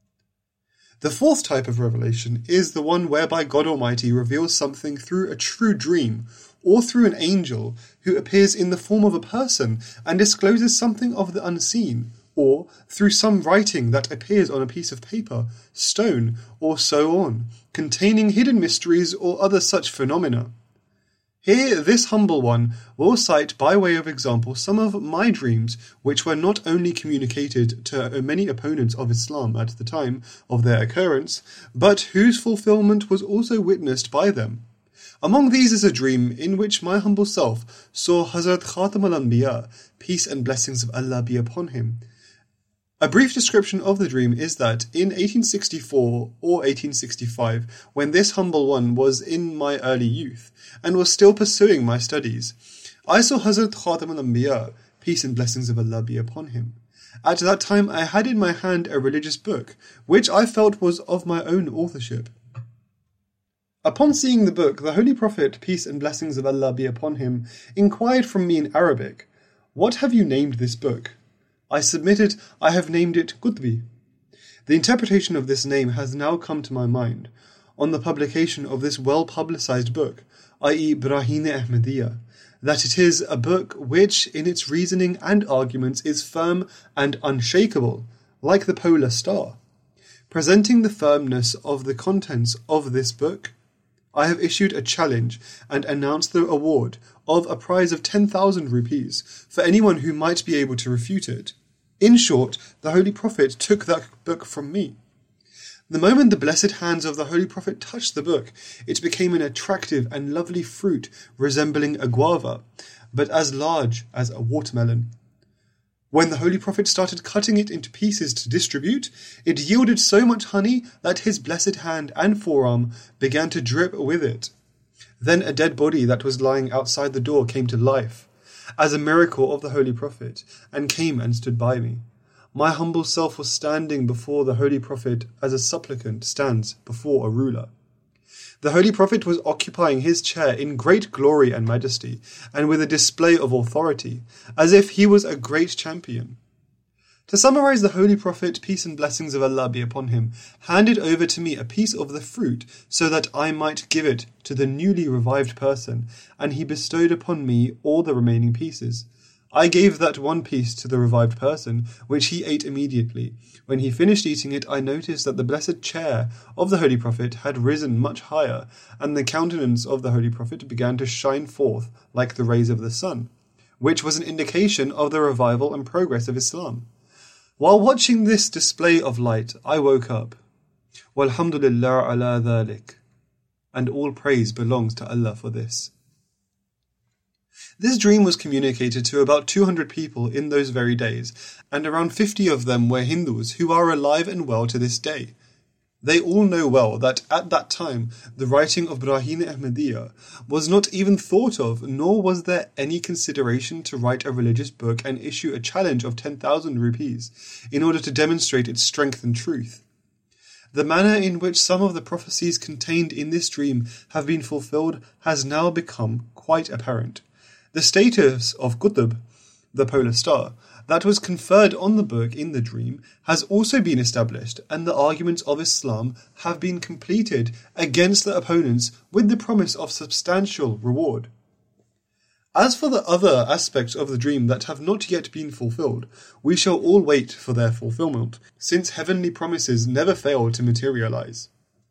The fourth type of revelation is the one whereby God Almighty reveals something through a true dream, or through an angel who appears in the form of a person and discloses something of the unseen, or through some writing that appears on a piece of paper, stone, or so on, containing hidden mysteries or other such phenomena. Here this humble one will cite by way of example some of my dreams, which were not only communicated to many opponents of Islam at the time of their occurrence, but whose fulfillment was also witnessed by them. Among these is a dream in which my humble self saw Hazrat Khatam al-Anbiya, peace and blessings of Allah be upon him. A brief description of the dream is that in 1864 or 1865, when this humble one was in my early youth and was still pursuing my studies, I saw Hazrat Khatam al-Anbiya, peace and blessings of Allah be upon him. At that time I had in my hand a religious book, which I felt was of my own authorship. Upon seeing the book, the Holy Prophet, peace and blessings of Allah be upon him, inquired from me in Arabic, "What have you named this book?" I submitted, "I have named it Qutbi." The interpretation of this name has now come to my mind, on the publication of this well-publicized book, i.e. Brahine Ahmadiyya, that it is a book which, in its reasoning and arguments, is firm and unshakable, like the polar star. Presenting the firmness of the contents of this book, I have issued a challenge and announced the award of a prize of 10,000 rupees for anyone who might be able to refute it. In short, the Holy Prophet took that book from me. The moment the blessed hands of the Holy Prophet touched the book, it became an attractive and lovely fruit resembling a guava, but as large as a watermelon. When the Holy Prophet started cutting it into pieces to distribute, it yielded so much honey that his blessed hand and forearm began to drip with it. Then a dead body that was lying outside the door came to life, as a miracle of the Holy Prophet, and came and stood by me. My humble self was standing before the Holy Prophet as a supplicant stands before a ruler. The Holy Prophet was occupying his chair in great glory and majesty, and with a display of authority, as if he was a great champion. To summarize, the Holy Prophet, peace and blessings of Allah be upon him, handed over to me a piece of the fruit so that I might give it to the newly revived person, and he bestowed upon me all the remaining pieces. I gave that one piece to the revived person, which he ate immediately. When he finished eating it, I noticed that the blessed chair of the Holy Prophet had risen much higher, and the countenance of the Holy Prophet began to shine forth like the rays of the sun, which was an indication of the revival and progress of Islam. While watching this display of light, I woke up. Walhamdulillah ala dhalik. And all praise belongs to Allah for this. This dream was communicated to about 200 people in those very days, and around 50 of them were Hindus who are alive and well to this day. They all know well that at that time the writing of Brahim Ahmadiyya was not even thought of, nor was there any consideration to write a religious book and issue a challenge of 10,000 rupees in order to demonstrate its strength and truth. The manner in which some of the prophecies contained in this dream have been fulfilled has now become quite apparent. The status of Qutb, the polar star, that was conferred on the book in the dream has also been established, and the arguments of Islam have been completed against the opponents with the promise of substantial reward. As for the other aspects of the dream that have not yet been fulfilled, we shall all wait for their fulfillment, since heavenly promises never fail to materialize.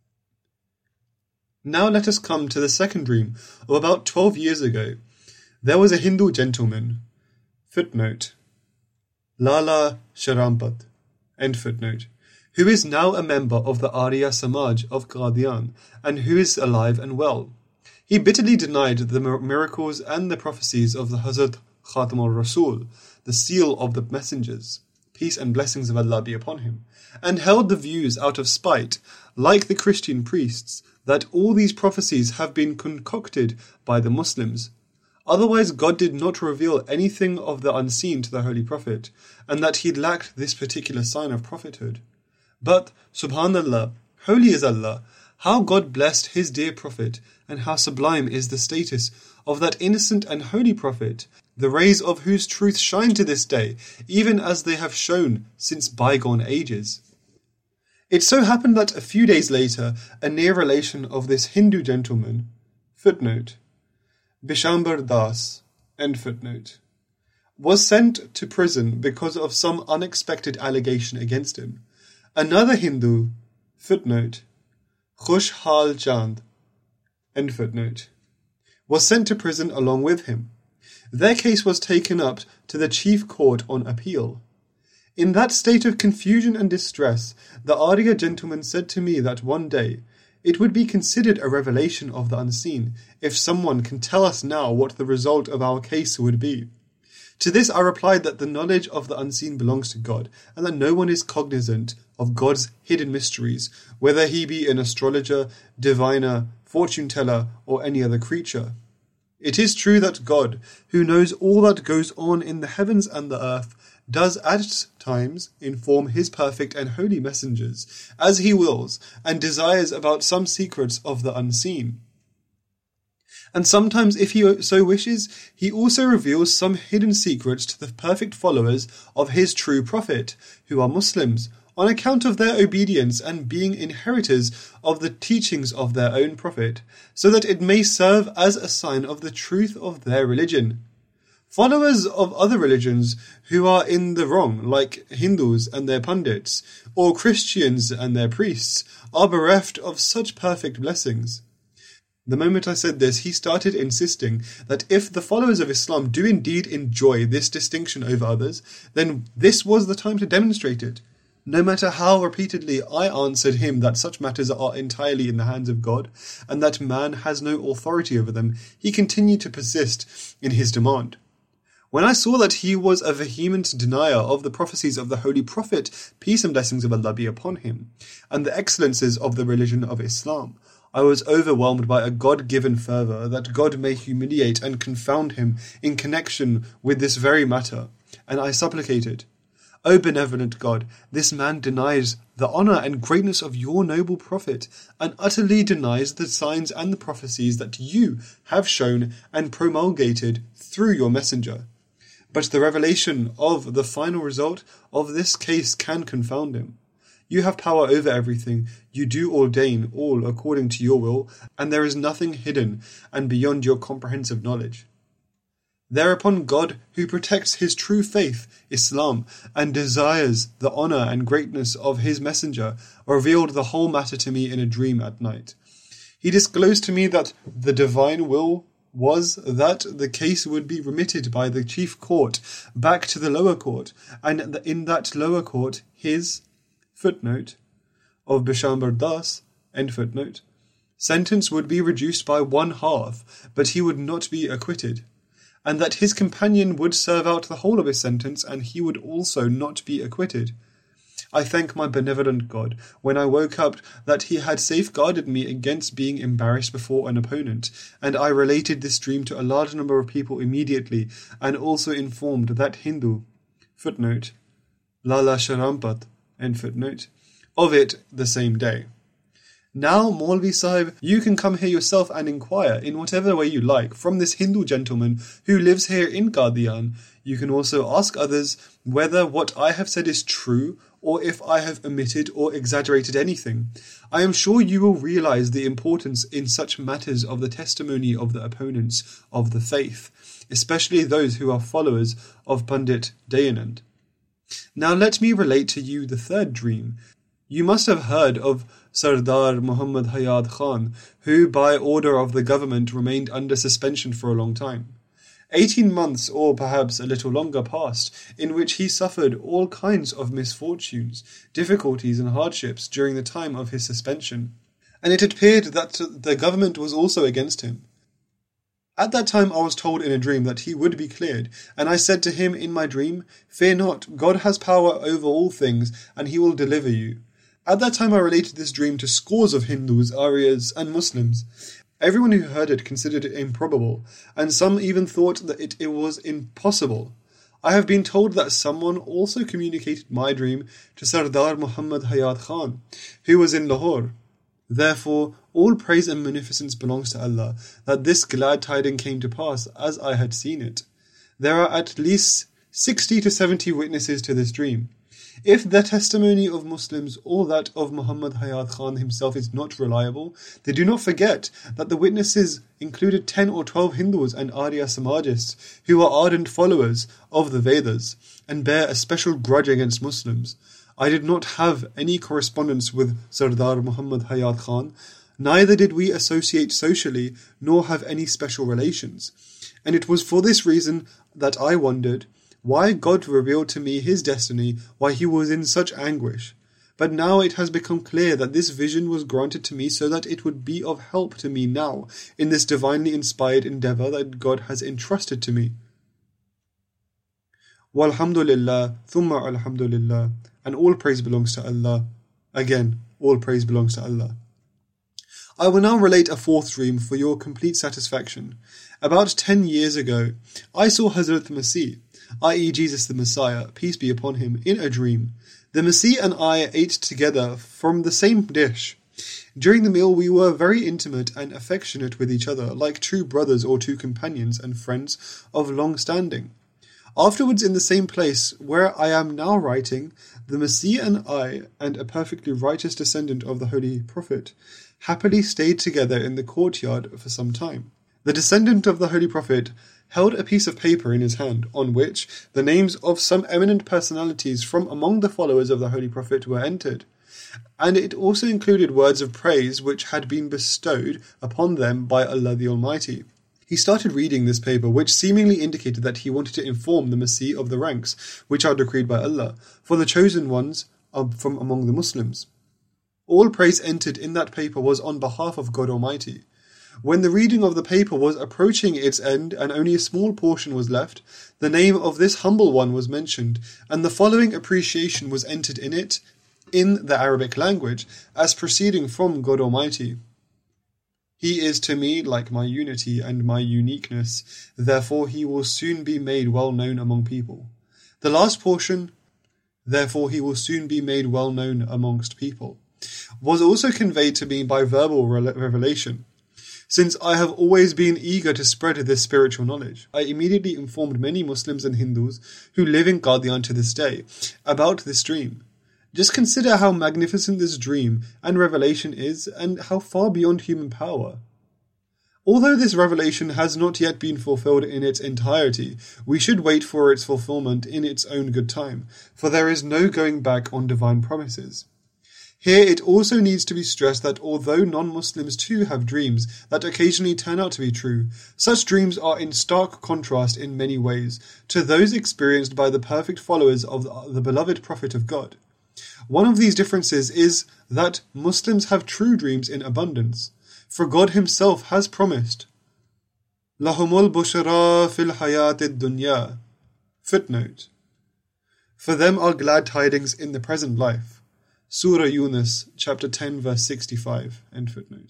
Now let us come to the second dream of about 12 years ago. There was a Hindu gentleman, footnote, Lala Sharampat, end footnote, who is now a member of the Arya Samaj of Qadian, and who is alive and well. He bitterly denied the miracles and the prophecies of the Hazrat Khatam al-Rasul, the seal of the messengers, peace and blessings of Allah be upon him, and held the views out of spite, like the Christian priests, that all these prophecies have been concocted by the Muslims. Otherwise, God did not reveal anything of the unseen to the Holy Prophet, and that he lacked this particular sign of prophethood. But, subhanallah, holy is Allah, how God blessed his dear Prophet, and how sublime is the status of that innocent and holy Prophet, the rays of whose truth shine to this day, even as they have shone since bygone ages. It so happened that a few days later, a near relation of this Hindu gentleman, footnote, Bishambar Das, end footnote, was sent to prison because of some unexpected allegation against him. Another Hindu, footnote, Khushhal Chand, end footnote, was sent to prison along with him. Their case was taken up to the chief court on appeal. In that state of confusion and distress, the Arya gentleman said to me that one day, it would be considered a revelation of the unseen if someone can tell us now what the result of our case would be. To this I replied that the knowledge of the unseen belongs to God, and that no one is cognizant of God's hidden mysteries, whether he be an astrologer, diviner, fortune teller, or any other creature. It is true that God, who knows all that goes on in the heavens and the earth, does at times inform his perfect and holy messengers, as he wills, and desires about some secrets of the unseen. And sometimes, if he so wishes, he also reveals some hidden secrets to the perfect followers of his true prophet, who are Muslims, on account of their obedience and being inheritors of the teachings of their own prophet, so that it may serve as a sign of the truth of their religion. Followers of other religions who are in the wrong, like Hindus and their pundits, or Christians and their priests, are bereft of such perfect blessings. The moment I said this, he started insisting that if the followers of Islam do indeed enjoy this distinction over others, then this was the time to demonstrate it. No matter how repeatedly I answered him that such matters are entirely in the hands of God, and that man has no authority over them, he continued to persist in his demand. When I saw that he was a vehement denier of the prophecies of the Holy Prophet, peace and blessings of Allah be upon him, and the excellences of the religion of Islam, I was overwhelmed by a God-given fervour that God may humiliate and confound him in connection with this very matter, and I supplicated, O benevolent God, this man denies the honour and greatness of your noble Prophet, and utterly denies the signs and the prophecies that you have shown and promulgated through your messenger. But the revelation of the final result of this case can confound him. You have power over everything, you do ordain all according to your will, and there is nothing hidden and beyond your comprehensive knowledge. Thereupon God, who protects his true faith, Islam, and desires the honour and greatness of his messenger, revealed the whole matter to me in a dream at night. He disclosed to me that the divine will was that the case would be remitted by the chief court back to the lower court, and in that lower court his footnote of Bishamber Das, end footnote, sentence would be reduced by 1/2, but he would not be acquitted, and that his companion would serve out the whole of his sentence, and he would also not be acquitted. I thank my benevolent God, when I woke up, that he had safeguarded me against being embarrassed before an opponent, and I related this dream to a large number of people immediately, and also informed that Hindu, footnote, Lala Sharampat, end footnote, of it the same day. Now, Maulvi Sahib, you can come here yourself and inquire, in whatever way you like, from this Hindu gentleman who lives here in Qadian. You can also ask others whether what I have said is true, or if I have omitted or exaggerated anything. I am sure you will realize the importance in such matters of the testimony of the opponents of the faith, especially those who are followers of Pandit Dayanand. Now let me relate to you the third dream. You must have heard of Sardar Muhammad Hayat Khan, who by order of the government remained under suspension for a long time. 18 months, or perhaps a little longer, passed, in which he suffered all kinds of misfortunes, difficulties and hardships during the time of his suspension, and it appeared that the government was also against him. At that time I was told in a dream that he would be cleared, and I said to him in my dream, Fear not, God has power over all things, and he will deliver you. At that time I related this dream to scores of Hindus, Aryas, and Muslims. Everyone who heard it considered it improbable, and some even thought that it was impossible. I have been told that someone also communicated my dream to Sardar Muhammad Hayat Khan, who was in Lahore. Therefore, all praise and munificence belongs to Allah, that this glad tiding came to pass as I had seen it. There are at least 60 to 70 witnesses to this dream. If the testimony of Muslims or that of Muhammad Hayat Khan himself is not reliable, they do not forget that the witnesses included 10 or 12 Hindus and Arya Samajists who are ardent followers of the Vedas and bear a special grudge against Muslims. I did not have any correspondence with Sardar Muhammad Hayat Khan, neither did we associate socially nor have any special relations, and it was for this reason that I wondered why God revealed to me his destiny, why he was in such anguish. But now it has become clear that this vision was granted to me so that it would be of help to me now in this divinely inspired endeavour that God has entrusted to me. Walhamdulillah, thumma alhamdulillah, and all praise belongs to Allah. Again, all praise belongs to Allah. I will now relate a fourth dream for your complete satisfaction. About 10 years ago, I saw Hazrat Masih, i.e. Jesus the Messiah, peace be upon him, in a dream. The Masih and I ate together from the same dish. During the meal we were very intimate and affectionate with each other, like true brothers or two companions and friends of long standing. Afterwards, in the same place where I am now writing, the Masih and I, and a perfectly righteous descendant of the Holy Prophet, happily stayed together in the courtyard for some time. The descendant of the Holy Prophet held a piece of paper in his hand on which the names of some eminent personalities from among the followers of the Holy Prophet were entered, and it also included words of praise which had been bestowed upon them by Allah the Almighty. He started reading this paper, which seemingly indicated that he wanted to inform the Masih of the ranks which are decreed by Allah, for the chosen ones from among the Muslims. All praise entered in that paper was on behalf of God Almighty. When the reading of the paper was approaching its end and only a small portion was left, the name of this humble one was mentioned, and the following appreciation was entered in it, in the Arabic language, as proceeding from God Almighty. He is to me like my unity and my uniqueness, therefore he will soon be made well known among people. The last portion, therefore he will soon be made well known amongst people, was also conveyed to me by verbal revelation. Since I have always been eager to spread this spiritual knowledge, I immediately informed many Muslims and Hindus who live in Qadian to this day about this dream. Just consider how magnificent this dream and revelation is, and how far beyond human power. Although this revelation has not yet been fulfilled in its entirety, we should wait for its fulfillment in its own good time, for there is no going back on divine promises. Here it also needs to be stressed that although non-Muslims too have dreams that occasionally turn out to be true, such dreams are in stark contrast in many ways to those experienced by the perfect followers of the beloved Prophet of God. One of these differences is that Muslims have true dreams in abundance, for God Himself has promised, "Lahumul bushra fil hayatid dunya." Footnote: for them are glad tidings in the present life. Surah Yunus, chapter 10, verse 65. End footnote.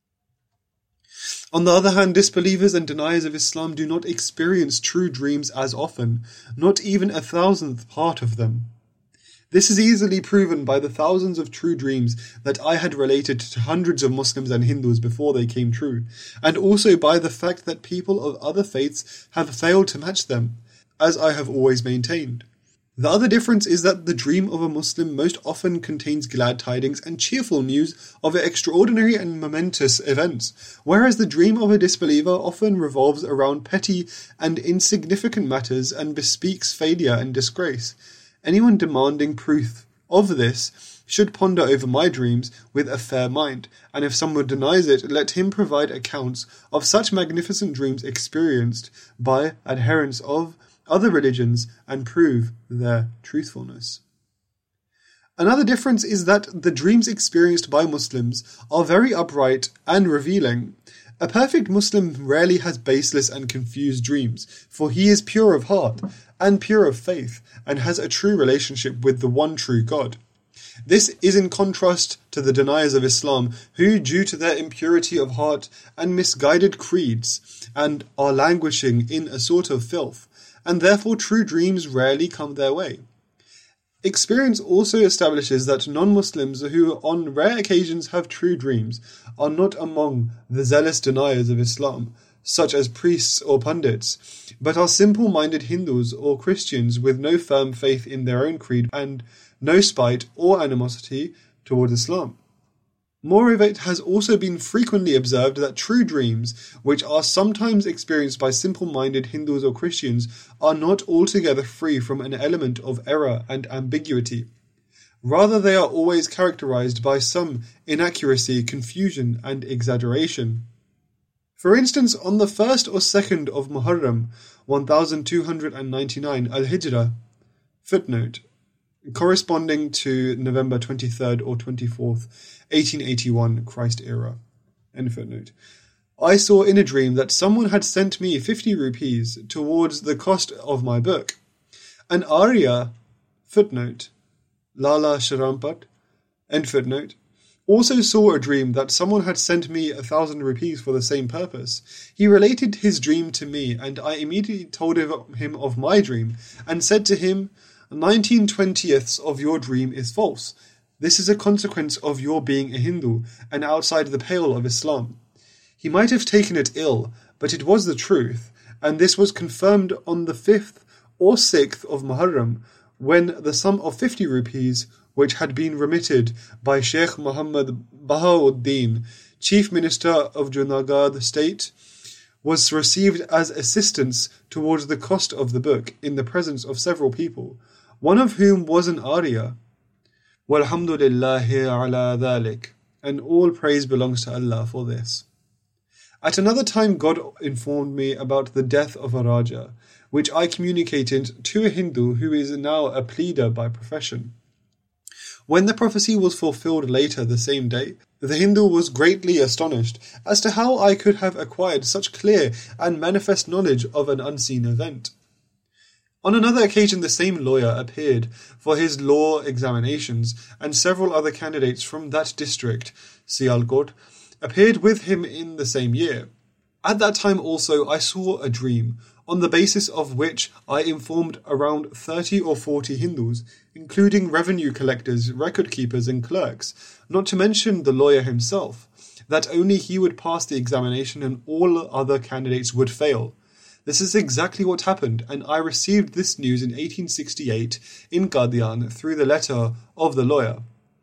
On the other hand, disbelievers and deniers of Islam do not experience true dreams as often, not even 1,000th part of them. This is easily proven by the thousands of true dreams that I had related to hundreds of Muslims and Hindus before they came true, and also by the fact that people of other faiths have failed to match them, as I have always maintained. The other difference is that the dream of a Muslim most often contains glad tidings and cheerful news of extraordinary and momentous events, whereas the dream of a disbeliever often revolves around petty and insignificant matters and bespeaks failure and disgrace. Anyone demanding proof of this should ponder over my dreams with a fair mind, and if someone denies it, let him provide accounts of such magnificent dreams experienced by adherents of other religions and prove their truthfulness. Another difference is that the dreams experienced by Muslims are very upright and revealing. A perfect Muslim rarely has baseless and confused dreams, for he is pure of heart and pure of faith, and has a true relationship with the one true God. This is in contrast to the deniers of Islam, who, due to their impurity of heart and misguided creeds, and are languishing in a sort of filth, and therefore true dreams rarely come their way. Experience also establishes that non-Muslims who on rare occasions have true dreams are not among the zealous deniers of Islam, such as priests or pundits, but are simple-minded Hindus or Christians with no firm faith in their own creed and no spite or animosity towards Islam. Moreover, it has also been frequently observed that true dreams, which are sometimes experienced by simple-minded Hindus or Christians, are not altogether free from an element of error and ambiguity. Rather, they are always characterized by some inaccuracy, confusion, and exaggeration. For instance, on the 1st or 2nd of Muharram, 1299 Al-Hijrah, footnote, corresponding to November 23rd or 24th, 1881 Christ era, end footnote, I saw in a dream that someone had sent me 50 rupees towards the cost of my book. An Arya, footnote, Lala Sharampat, end footnote, also saw a dream that someone had sent me 1,000 rupees for the same purpose. He related his dream to me, and I immediately told him of my dream, and said to him, 19/20ths of your dream is false. This is a consequence of your being a Hindu, and outside the pale of Islam. He might have taken it ill, but it was the truth, and this was confirmed on the 5th or 6th of Muharram, when the sum of 50 rupees, which had been remitted by Sheikh Muhammad Bahauddin, Chief Minister of Junagadh State, was received as assistance towards the cost of the book in the presence of several people, one of whom was an Arya. Walhamdulillahi ala dhalik, and all praise belongs to Allah for this. At another time God informed me about the death of a Raja, which I communicated to a Hindu who is now a pleader by profession. When the prophecy was fulfilled later the same day, the Hindu was greatly astonished as to how I could have acquired such clear and manifest knowledge of an unseen event. On another occasion the same lawyer appeared for his law examinations, and several other candidates from that district, Sialkot, appeared with him in the same year. At that time also I saw a dream, on the basis of which I informed around 30 or 40 Hindus, including revenue collectors, record keepers and clerks, not to mention the lawyer himself, that only he would pass the examination and all other candidates would fail. This is exactly what happened, and I received this news in 1868 in Qadian through the letter of the lawyer.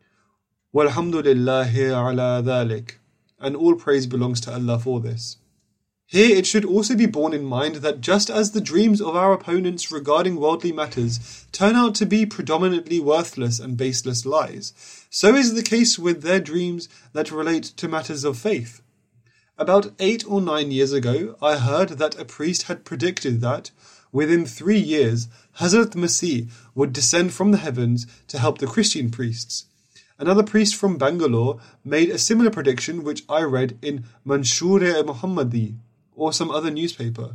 Walhamdulillahi ala dhalik, and all praise belongs to Allah for this. Here it should also be borne in mind that just as the dreams of our opponents regarding worldly matters turn out to be predominantly worthless and baseless lies, so is the case with their dreams that relate to matters of faith. About 8 or 9 years ago, I heard that a priest had predicted that, within 3 years, Hazrat Masih would descend from the heavens to help the Christian priests. Another priest from Bangalore made a similar prediction, which I read in Mansur-e-Muhammadi, or some other newspaper.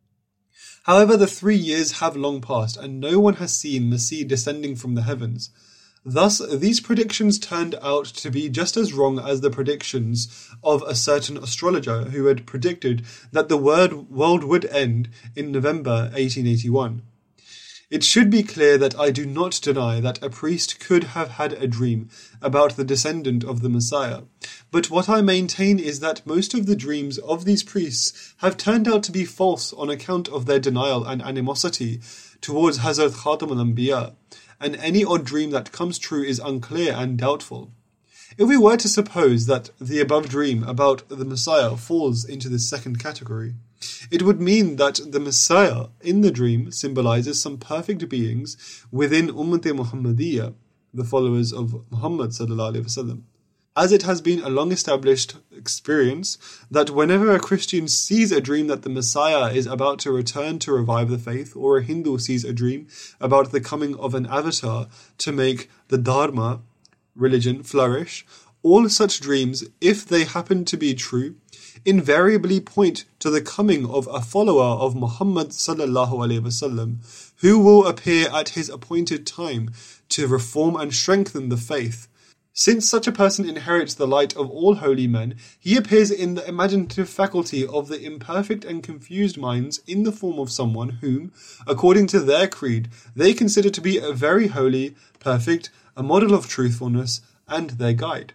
However, the 3 years have long passed, and no one has seen Masih descending from the heavens. Thus, these predictions turned out to be just as wrong as the predictions of a certain astrologer who had predicted that the world would end in November 1881. It should be clear that I do not deny that a priest could have had a dream about the descendant of the Messiah, but what I maintain is that most of the dreams of these priests have turned out to be false on account of their denial and animosity towards Hazrat Khatam al-Anbiya, and any odd dream that comes true is unclear and doubtful. If we were to suppose that the above dream about the Messiah falls into this second category, it would mean that the Messiah in the dream symbolizes some perfect beings within Ummat-e-Muhammadiyya, the followers of Muhammad sallallahu alaihi wasallam. As it has been a long-established experience that whenever a Christian sees a dream that the Messiah is about to return to revive the faith, or a Hindu sees a dream about the coming of an avatar to make the Dharma religion flourish, all such dreams, if they happen to be true, invariably point to the coming of a follower of Muhammad sallallahu alaihi wasallam, who will appear at his appointed time to reform and strengthen the faith. Since such a person inherits the light of all holy men, he appears in the imaginative faculty of the imperfect and confused minds in the form of someone whom, according to their creed, they consider to be a very holy, perfect, a model of truthfulness, and their guide.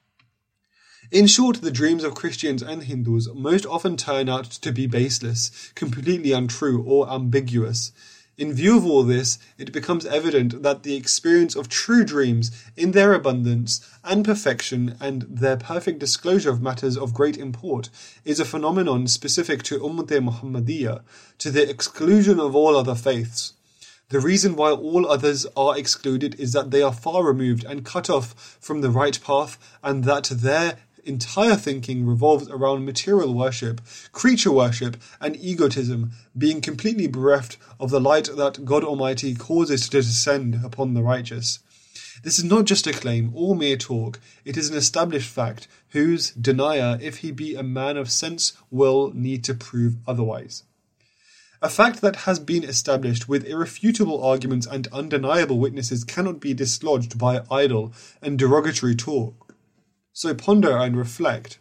In short, the dreams of Christians and Hindus most often turn out to be baseless, completely untrue, or ambiguous. In view of all this, it becomes evident that the experience of true dreams in their abundance and perfection and their perfect disclosure of matters of great import is a phenomenon specific to Ummat-e-Muhammadiyya, to the exclusion of all other faiths. The reason why all others are excluded is that they are far removed and cut off from the right path, and that their entire thinking revolves around material worship, creature worship, and egotism, being completely bereft of the light that God Almighty causes to descend upon the righteous. This is not just a claim or mere talk, it is an established fact, whose denier, if he be a man of sense, will need to prove otherwise. A fact that has been established with irrefutable arguments and undeniable witnesses cannot be dislodged by idle and derogatory talk. So ponder and reflect.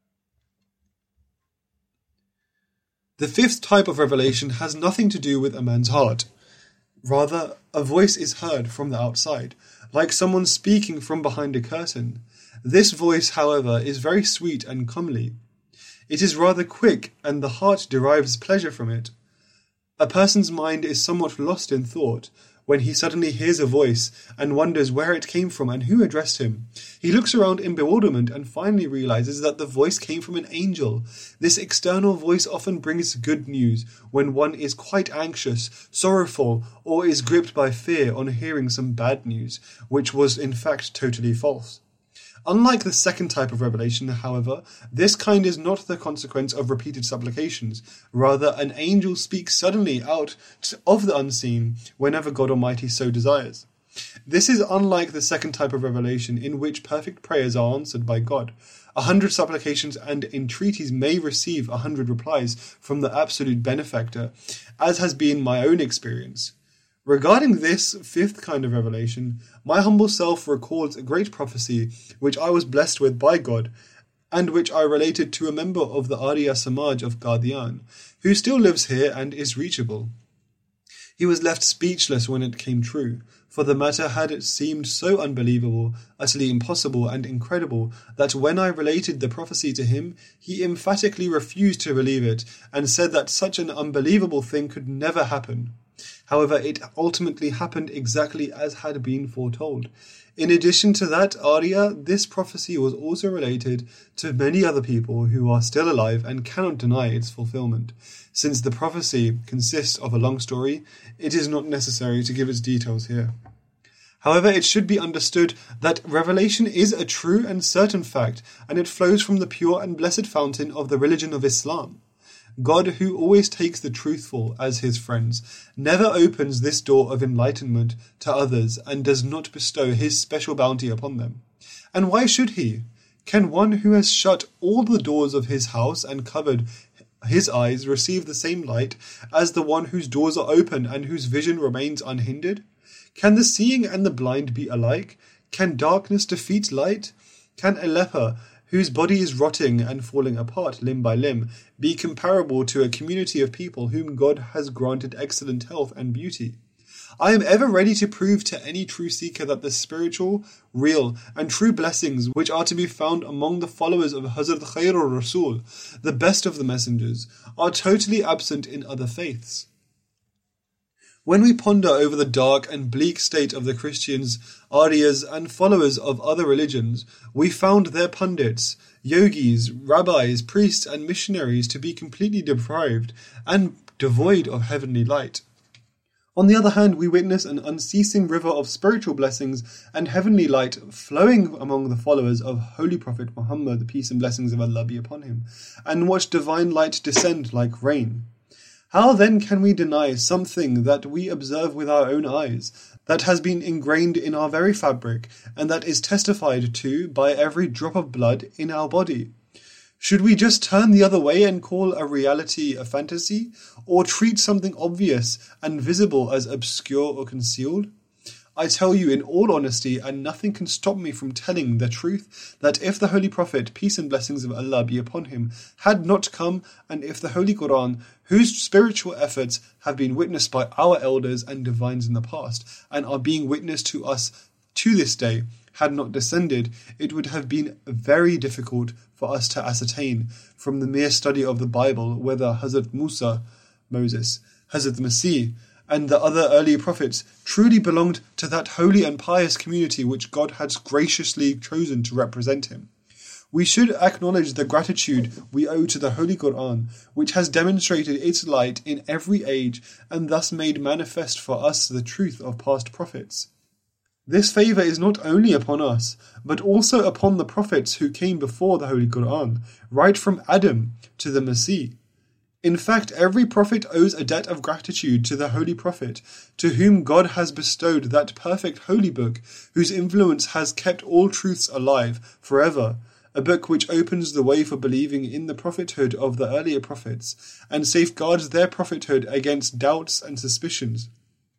The fifth type of revelation has nothing to do with a man's heart. Rather, a voice is heard from the outside, like someone speaking from behind a curtain. This voice, however, is very sweet and comely. It is rather quick, and the heart derives pleasure from it. A person's mind is somewhat lost in thought, when he suddenly hears a voice and wonders where it came from and who addressed him. He looks around in bewilderment and finally realizes that the voice came from an angel. This external voice often brings good news when one is quite anxious, sorrowful, or is gripped by fear on hearing some bad news, which was in fact totally false. Unlike the second type of revelation, however, this kind is not the consequence of repeated supplications. Rather, an angel speaks suddenly out of the unseen whenever God Almighty so desires. This is unlike the second type of revelation, in which perfect prayers are answered by God. 100 supplications and entreaties may receive 100 replies from the absolute benefactor, as has been my own experience. Regarding this fifth kind of revelation, my humble self records a great prophecy which I was blessed with by God, and which I related to a member of the Arya Samaj of Qadian, who still lives here and is reachable. He was left speechless when it came true, for the matter had seemed so unbelievable, utterly impossible and incredible, that when I related the prophecy to him, he emphatically refused to believe it, and said that such an unbelievable thing could never happen. However, it ultimately happened exactly as had been foretold. In addition to that Arya, this prophecy was also related to many other people who are still alive and cannot deny its fulfillment. Since the prophecy consists of a long story, it is not necessary to give its details here. However, it should be understood that revelation is a true and certain fact, and it flows from the pure and blessed fountain of the religion of Islam. God, who always takes the truthful as his friends, never opens this door of enlightenment to others and does not bestow his special bounty upon them. And why should he? Can one who has shut all the doors of his house and covered his eyes receive the same light as the one whose doors are open and whose vision remains unhindered? Can the seeing and the blind be alike? Can darkness defeat light? Can a leper whose body is rotting and falling apart limb by limb, be comparable to a community of people whom God has granted excellent health and beauty? I am ever ready to prove to any true seeker that the spiritual, real, and true blessings which are to be found among the followers of Hazrat Khairul Rasul, the best of the messengers, are totally absent in other faiths. When we ponder over the dark and bleak state of the Christians, Aryas, and followers of other religions, we found their pundits, yogis, rabbis, priests, and missionaries to be completely deprived and devoid of heavenly light. On the other hand, we witness an unceasing river of spiritual blessings and heavenly light flowing among the followers of Holy Prophet Muhammad, the peace and blessings of Allah be upon him, and watch divine light descend like rain. How then can we deny something that we observe with our own eyes, that has been ingrained in our very fabric, and that is testified to by every drop of blood in our body? Should we just turn the other way and call a reality a fantasy, or treat something obvious and visible as obscure or concealed? I tell you in all honesty, and nothing can stop me from telling the truth, that if the Holy Prophet, peace and blessings of Allah be upon him, had not come, and if the Holy Quran, whose spiritual efforts have been witnessed by our elders and divines in the past, and are being witnessed to us to this day, had not descended, it would have been very difficult for us to ascertain from the mere study of the Bible whether Hazrat Musa, Moses, Hazrat Masih, and the other early prophets truly belonged to that holy and pious community which God had graciously chosen to represent him. We should acknowledge the gratitude we owe to the Holy Quran, which has demonstrated its light in every age and thus made manifest for us the truth of past prophets. This favour is not only upon us, but also upon the prophets who came before the Holy Quran, right from Adam to the Masih. In fact, every prophet owes a debt of gratitude to the Holy Prophet, to whom God has bestowed that perfect holy book, whose influence has kept all truths alive forever, a book which opens the way for believing in the prophethood of the earlier prophets, and safeguards their prophethood against doubts and suspicions.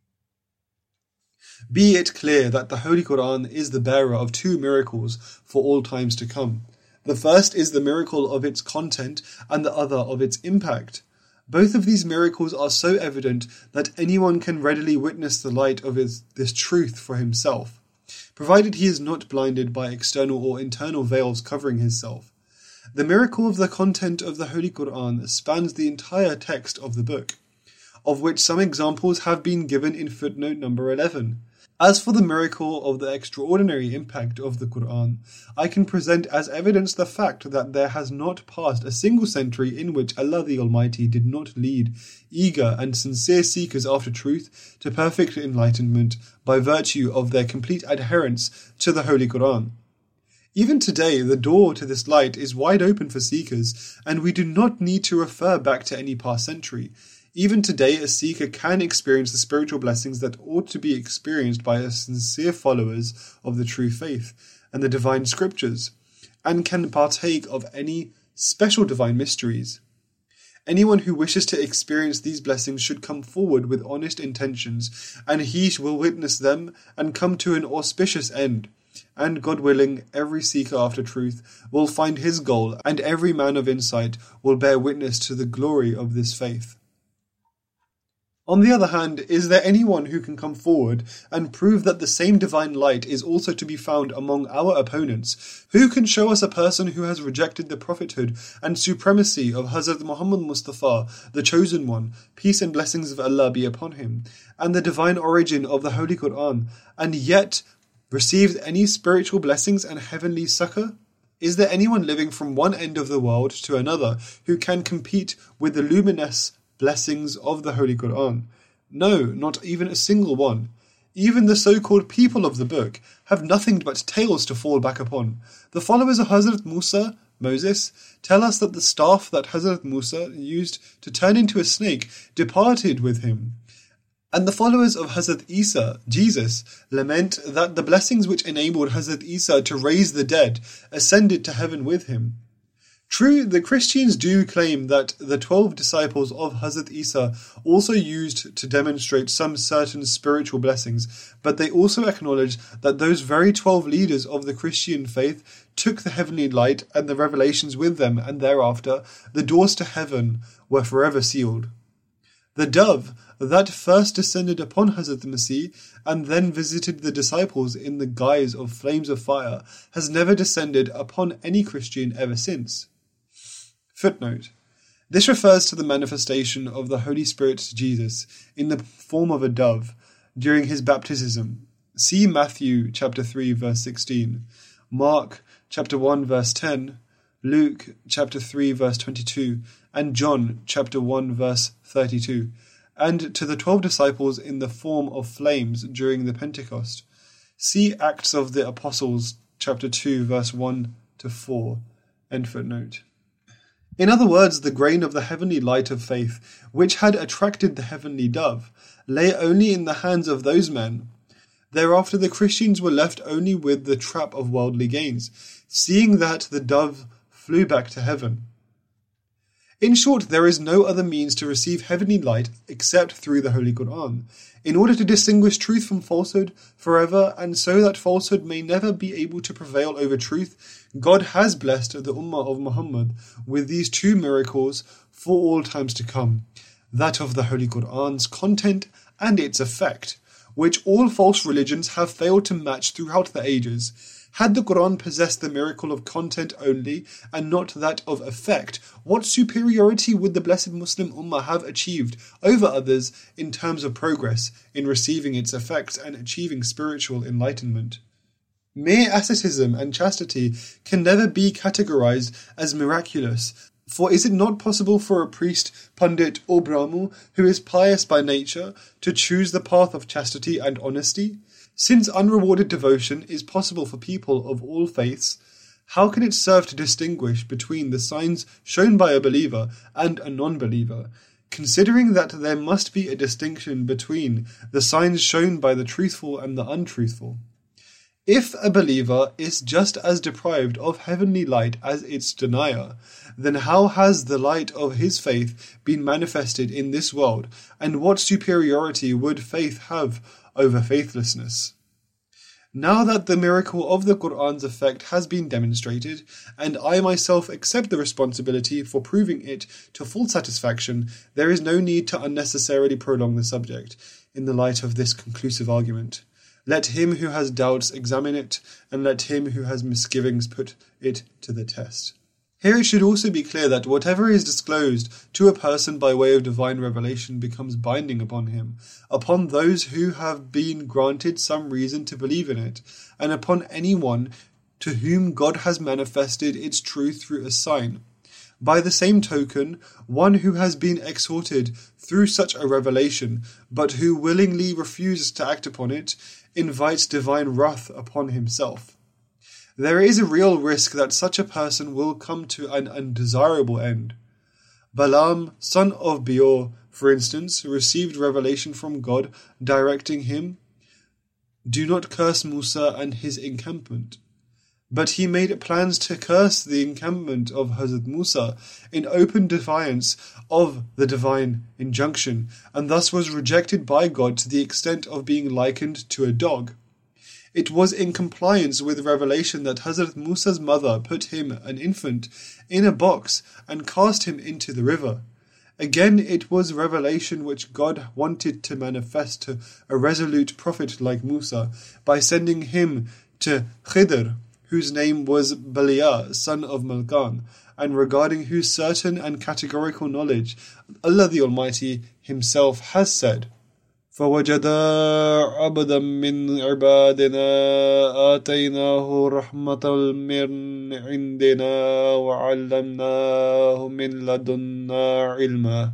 Be it clear that the Holy Quran is the bearer of two miracles for all times to come. The first is the miracle of its content and the other of its impact. Both of these miracles are so evident that anyone can readily witness the light of this truth for himself, provided he is not blinded by external or internal veils covering himself. The miracle of the content of the Holy Quran spans the entire text of the book. of which some examples have been given in footnote number 11. As for the miracle of the extraordinary impact of the Quran, I can present as evidence the fact that there has not passed a single century in which Allah the Almighty did not lead eager and sincere seekers after truth to perfect enlightenment by virtue of their complete adherence to the Holy Quran. Even today, the door to this light is wide open for seekers, and we do not need to refer back to any past century. Even today, a seeker can experience the spiritual blessings that ought to be experienced by sincere followers of the true faith and the divine scriptures, and can partake of any special divine mysteries. Anyone who wishes to experience these blessings should come forward with honest intentions, and he will witness them and come to an auspicious end. And God willing, every seeker after truth will find his goal, and every man of insight will bear witness to the glory of this faith. On the other hand, is there anyone who can come forward and prove that the same divine light is also to be found among our opponents? Who can show us a person who has rejected the prophethood and supremacy of Hazrat Muhammad Mustafa, the Chosen One, peace and blessings of Allah be upon him, and the divine origin of the Holy Quran, and yet received any spiritual blessings and heavenly succor? Is there anyone living from one end of the world to another who can compete with the luminous blessings of the Holy Quran? No, not even a single one. Even the so-called people of the book have nothing but tales to fall back upon. The followers of Hazrat Musa, Moses, tell us that the staff that Hazrat Musa used to turn into a snake departed with him. And the followers of Hazrat Isa, Jesus, lament that the blessings which enabled Hazrat Isa to raise the dead ascended to heaven with him. True, the Christians do claim that the 12 disciples of Hazrat Isa also used to demonstrate some certain spiritual blessings, but they also acknowledge that those very 12 leaders of the Christian faith took the heavenly light and the revelations with them, and thereafter the doors to heaven were forever sealed. The dove that first descended upon Hazrat Masih and then visited the disciples in the guise of flames of fire has never descended upon any Christian ever since. Footnote. This refers to the manifestation of the Holy Spirit to Jesus in the form of a dove during his baptism. See Matthew chapter 3 verse 16, Mark chapter 1 verse 10, Luke chapter 3 verse 22, and John chapter 1 verse 32, and to the 12 disciples in the form of flames during the Pentecost. See Acts of the Apostles chapter 2 verse 1 to 4, end footnote. In other words, the grain of the heavenly light of faith, which had attracted the heavenly dove, lay only in the hands of those men. Thereafter the Christians were left only with the trap of worldly gains, seeing that the dove flew back to heaven. In short, there is no other means to receive heavenly light except through the Holy Quran, in order to distinguish truth from falsehood forever, and so that falsehood may never be able to prevail over truth. God has blessed the Ummah of Muhammad with these two miracles for all times to come, that of the Holy Quran's content and its effect, which all false religions have failed to match throughout the ages. Had the Quran possessed the miracle of content only and not that of effect, what superiority would the blessed Muslim Ummah have achieved over others in terms of progress in receiving its effects and achieving spiritual enlightenment? Mere asceticism and chastity can never be categorized as miraculous, for is it not possible for a priest, pundit or Brahmo who is pious by nature to choose the path of chastity and honesty? Since unrewarded devotion is possible for people of all faiths, how can it serve to distinguish between the signs shown by a believer and a non-believer, considering that there must be a distinction between the signs shown by the truthful and the untruthful? If a believer is just as deprived of heavenly light as its denier, then how has the light of his faith been manifested in this world, and what superiority would faith have over faithlessness? Now that the miracle of the Quran's effect has been demonstrated, and I myself accept the responsibility for proving it to full satisfaction, there is no need to unnecessarily prolong the subject in the light of this conclusive argument. Let him who has doubts examine it, and let him who has misgivings put it to the test. Here it should also be clear that whatever is disclosed to a person by way of divine revelation becomes binding upon him, upon those who have been granted some reason to believe in it, and upon anyone to whom God has manifested its truth through a sign. By the same token, one who has been exhorted through such a revelation, but who willingly refuses to act upon it, invites divine wrath upon himself. There is a real risk that such a person will come to an undesirable end. Balaam, son of Beor, for instance, received revelation from God directing him, "Do not curse Musa and his encampment." But he made plans to curse the encampment of Hazrat Musa in open defiance of the divine injunction, and thus was rejected by God to the extent of being likened to a dog. It was in compliance with revelation that Hazrat Musa's mother put him, an infant, in a box and cast him into the river. Again, it was revelation which God wanted to manifest to a resolute prophet like Musa by sending him to Khidr, whose name was Balia, son of Malkan, and regarding whose certain and categorical knowledge Allah the Almighty Himself has said, فَوَجَدَا عَبْدًا مِّنْ عِبَادِنَا آتَيْنَاهُ رَحْمَةً مِّنْ عِنْدِنَا وَعَلَّمْنَاهُ مِنْ لَدُنَّا عِلْمًا.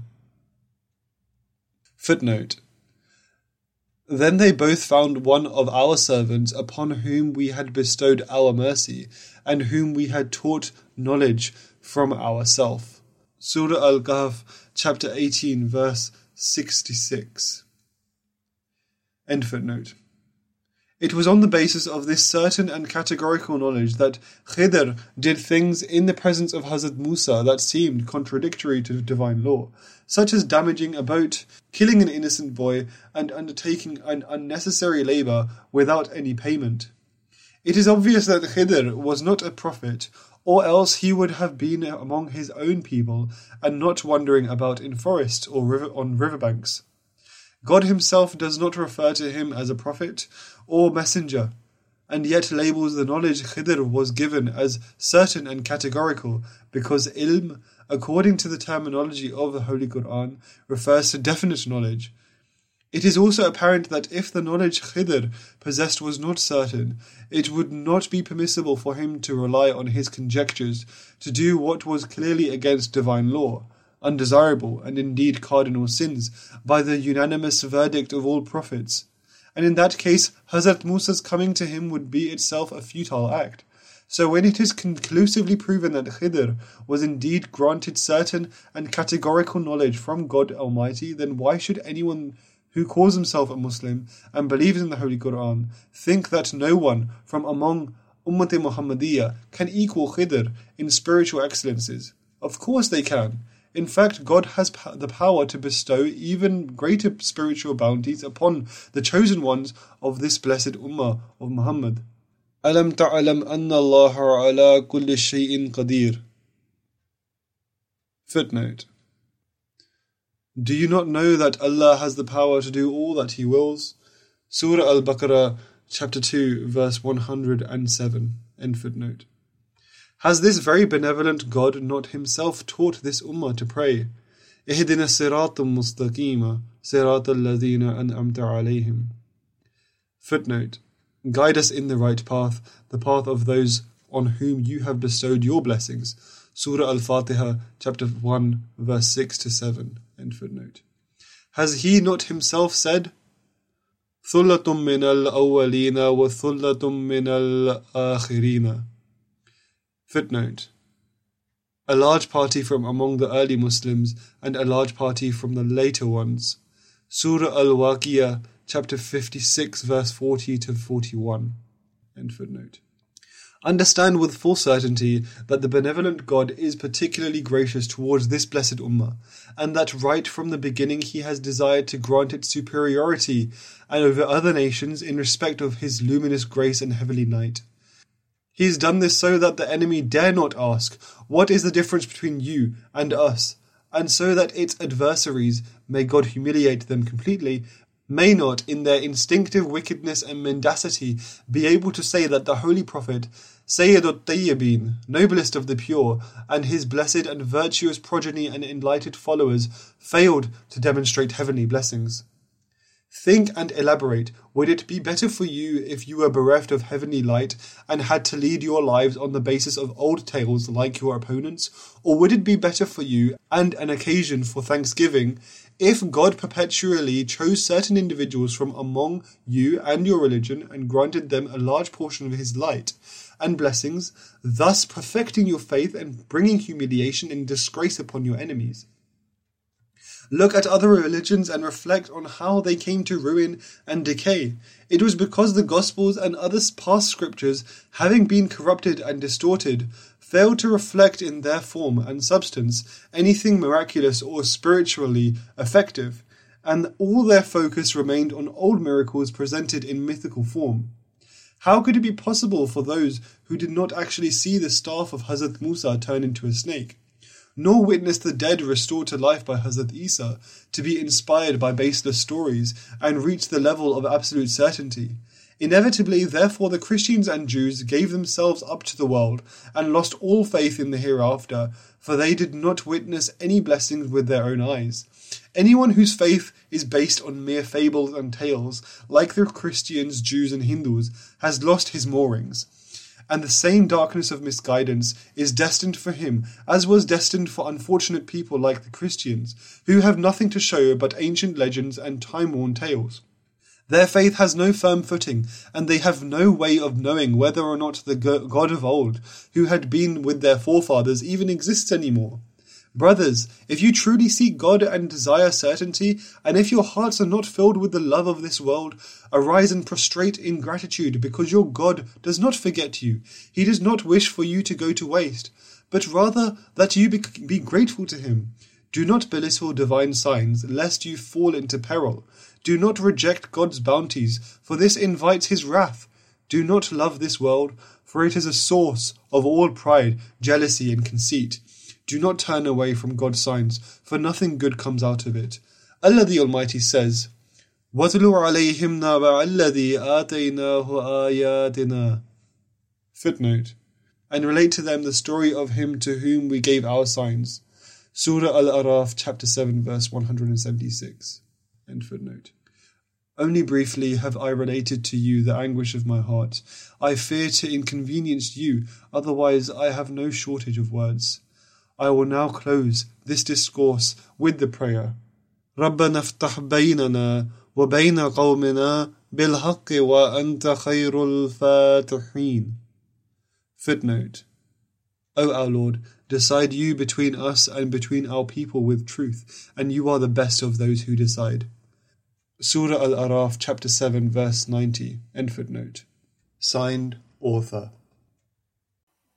Footnote. Then they both found one of our servants upon whom we had bestowed our mercy, and whom we had taught knowledge from ourself. Surah Al-Kahf, chapter 18, verse 66. End footnote. It was on the basis of this certain and categorical knowledge that Khidr did things in the presence of Hazrat Musa that seemed contradictory to divine law, such as damaging a boat, killing an innocent boy, and undertaking an unnecessary labour without any payment. It is obvious that Khidr was not a prophet, or else he would have been among his own people and not wandering about in forests or on riverbanks. God himself does not refer to him as a prophet or messenger, and yet labels the knowledge Khidr was given as certain and categorical, because ilm, according to the terminology of the Holy Quran, refers to definite knowledge. It is also apparent that if the knowledge Khidr possessed was not certain, it would not be permissible for him to rely on his conjectures to do what was clearly against divine law, undesirable and indeed cardinal sins, by the unanimous verdict of all prophets. And in that case, Hazrat Musa's coming to him would be itself a futile act. So when it is conclusively proven that Khidr was indeed granted certain and categorical knowledge from God Almighty, then why should anyone who calls himself a Muslim and believes in the Holy Quran think that no one from among Ummat Muhammadiyah can equal Khidr in spiritual excellences? Of course they can. In fact, God has the power to bestow even greater spiritual bounties upon the chosen ones of this blessed Ummah of Muhammad. أَلَمْ تَعْلَمْ أَنَّ اللَّهَ عَلَى كُلِّ شَيْءٍ قَدِيرٌ. Footnote. Do you not know that Allah has the power to do all that He wills? Surah Al-Baqarah, chapter 2, verse 107. End footnote. Has this very benevolent God not himself taught this ummah to pray, اهدنا الصراط المستقيم صراط الذين أنعمت عليهم? Footnote. Guide us in the right path, the path of those on whom you have bestowed your blessings. Surah Al-Fatiha, chapter 1, verse 6 to 7. End footnote. Has he not himself said, ثُلَّةٌ مِّنَ الْأَوَّلِينَ وَثُلَّةٌ مِّنَ الْآخِرِينَ? Footnote. A large party from among the early Muslims and a large party from the later ones. Surah Al-Waqiyah, chapter 56, verse 40 to 41. End footnote. Understand with full certainty that the benevolent God is particularly gracious towards this blessed ummah, and that right from the beginning He has desired to grant it superiority and over other nations in respect of His luminous grace and heavenly night. He has done this so that the enemy dare not ask, what is the difference between you and us? And so that its adversaries, may God humiliate them completely, may not, in their instinctive wickedness and mendacity, be able to say that the Holy Prophet Sayyid al-Tayyibin, noblest of the pure, and his blessed and virtuous progeny and enlightened followers failed to demonstrate heavenly blessings. Think and elaborate. Would it be better for you if you were bereft of heavenly light and had to lead your lives on the basis of old tales like your opponents? Or would it be better for you, and an occasion for thanksgiving, if God perpetually chose certain individuals from among you and your religion and granted them a large portion of his light and blessings, thus perfecting your faith and bringing humiliation and disgrace upon your enemies? Look at other religions and reflect on how they came to ruin and decay. It was because the Gospels and other past scriptures, having been corrupted and distorted, failed to reflect in their form and substance anything miraculous or spiritually effective, and all their focus remained on old miracles presented in mythical form. How could it be possible for those who did not actually see the staff of Hazrat Musa turn into a snake, nor witness the dead restored to life by Hazrat Isa, to be inspired by baseless stories and reach the level of absolute certainty? Inevitably, therefore, the Christians and Jews gave themselves up to the world and lost all faith in the hereafter, for they did not witness any blessings with their own eyes. Anyone whose faith is based on mere fables and tales, like the Christians, Jews and Hindus, has lost his moorings. And the same darkness of misguidance is destined for him, as was destined for unfortunate people like the Christians, who have nothing to show but ancient legends and time-worn tales. Their faith has no firm footing, and they have no way of knowing whether or not the God of old, who had been with their forefathers, even exists anymore. Brothers, if you truly seek God and desire certainty, and if your hearts are not filled with the love of this world, arise and prostrate in gratitude, because your God does not forget you. He does not wish for you to go to waste, but rather that you be grateful to him. Do not belittle divine signs, lest you fall into peril. Do not reject God's bounties, for this invites his wrath. Do not love this world, for it is a source of all pride, jealousy and conceit. Do not turn away from God's signs, for nothing good comes out of it. Allah the Almighty says, وَاتْلُ عَلَيْهِمْ نَبَعَ الَّذِي آتَيْنَاهُ آيَاتِنَا. Footnote. And relate to them the story of him to whom we gave our signs. Surah Al-Araf, chapter 7, verse 176. End footnote. Only briefly have I related to you the anguish of my heart. I fear to inconvenience you, otherwise I have no shortage of words. I will now close this discourse with the prayer. رَبَّنَا افْتَحْ بَيْنَنَا وَبَيْنَ قَوْمِنَا بِالْحَقِّ وَأَنْتَ خَيْرُ الْفَاتِحِينَ. Footnote. O our Lord, decide you between us and between our people with truth, and you are the best of those who decide. Surah Al-Araf, chapter 7, verse 90. End footnote. Signed, Author.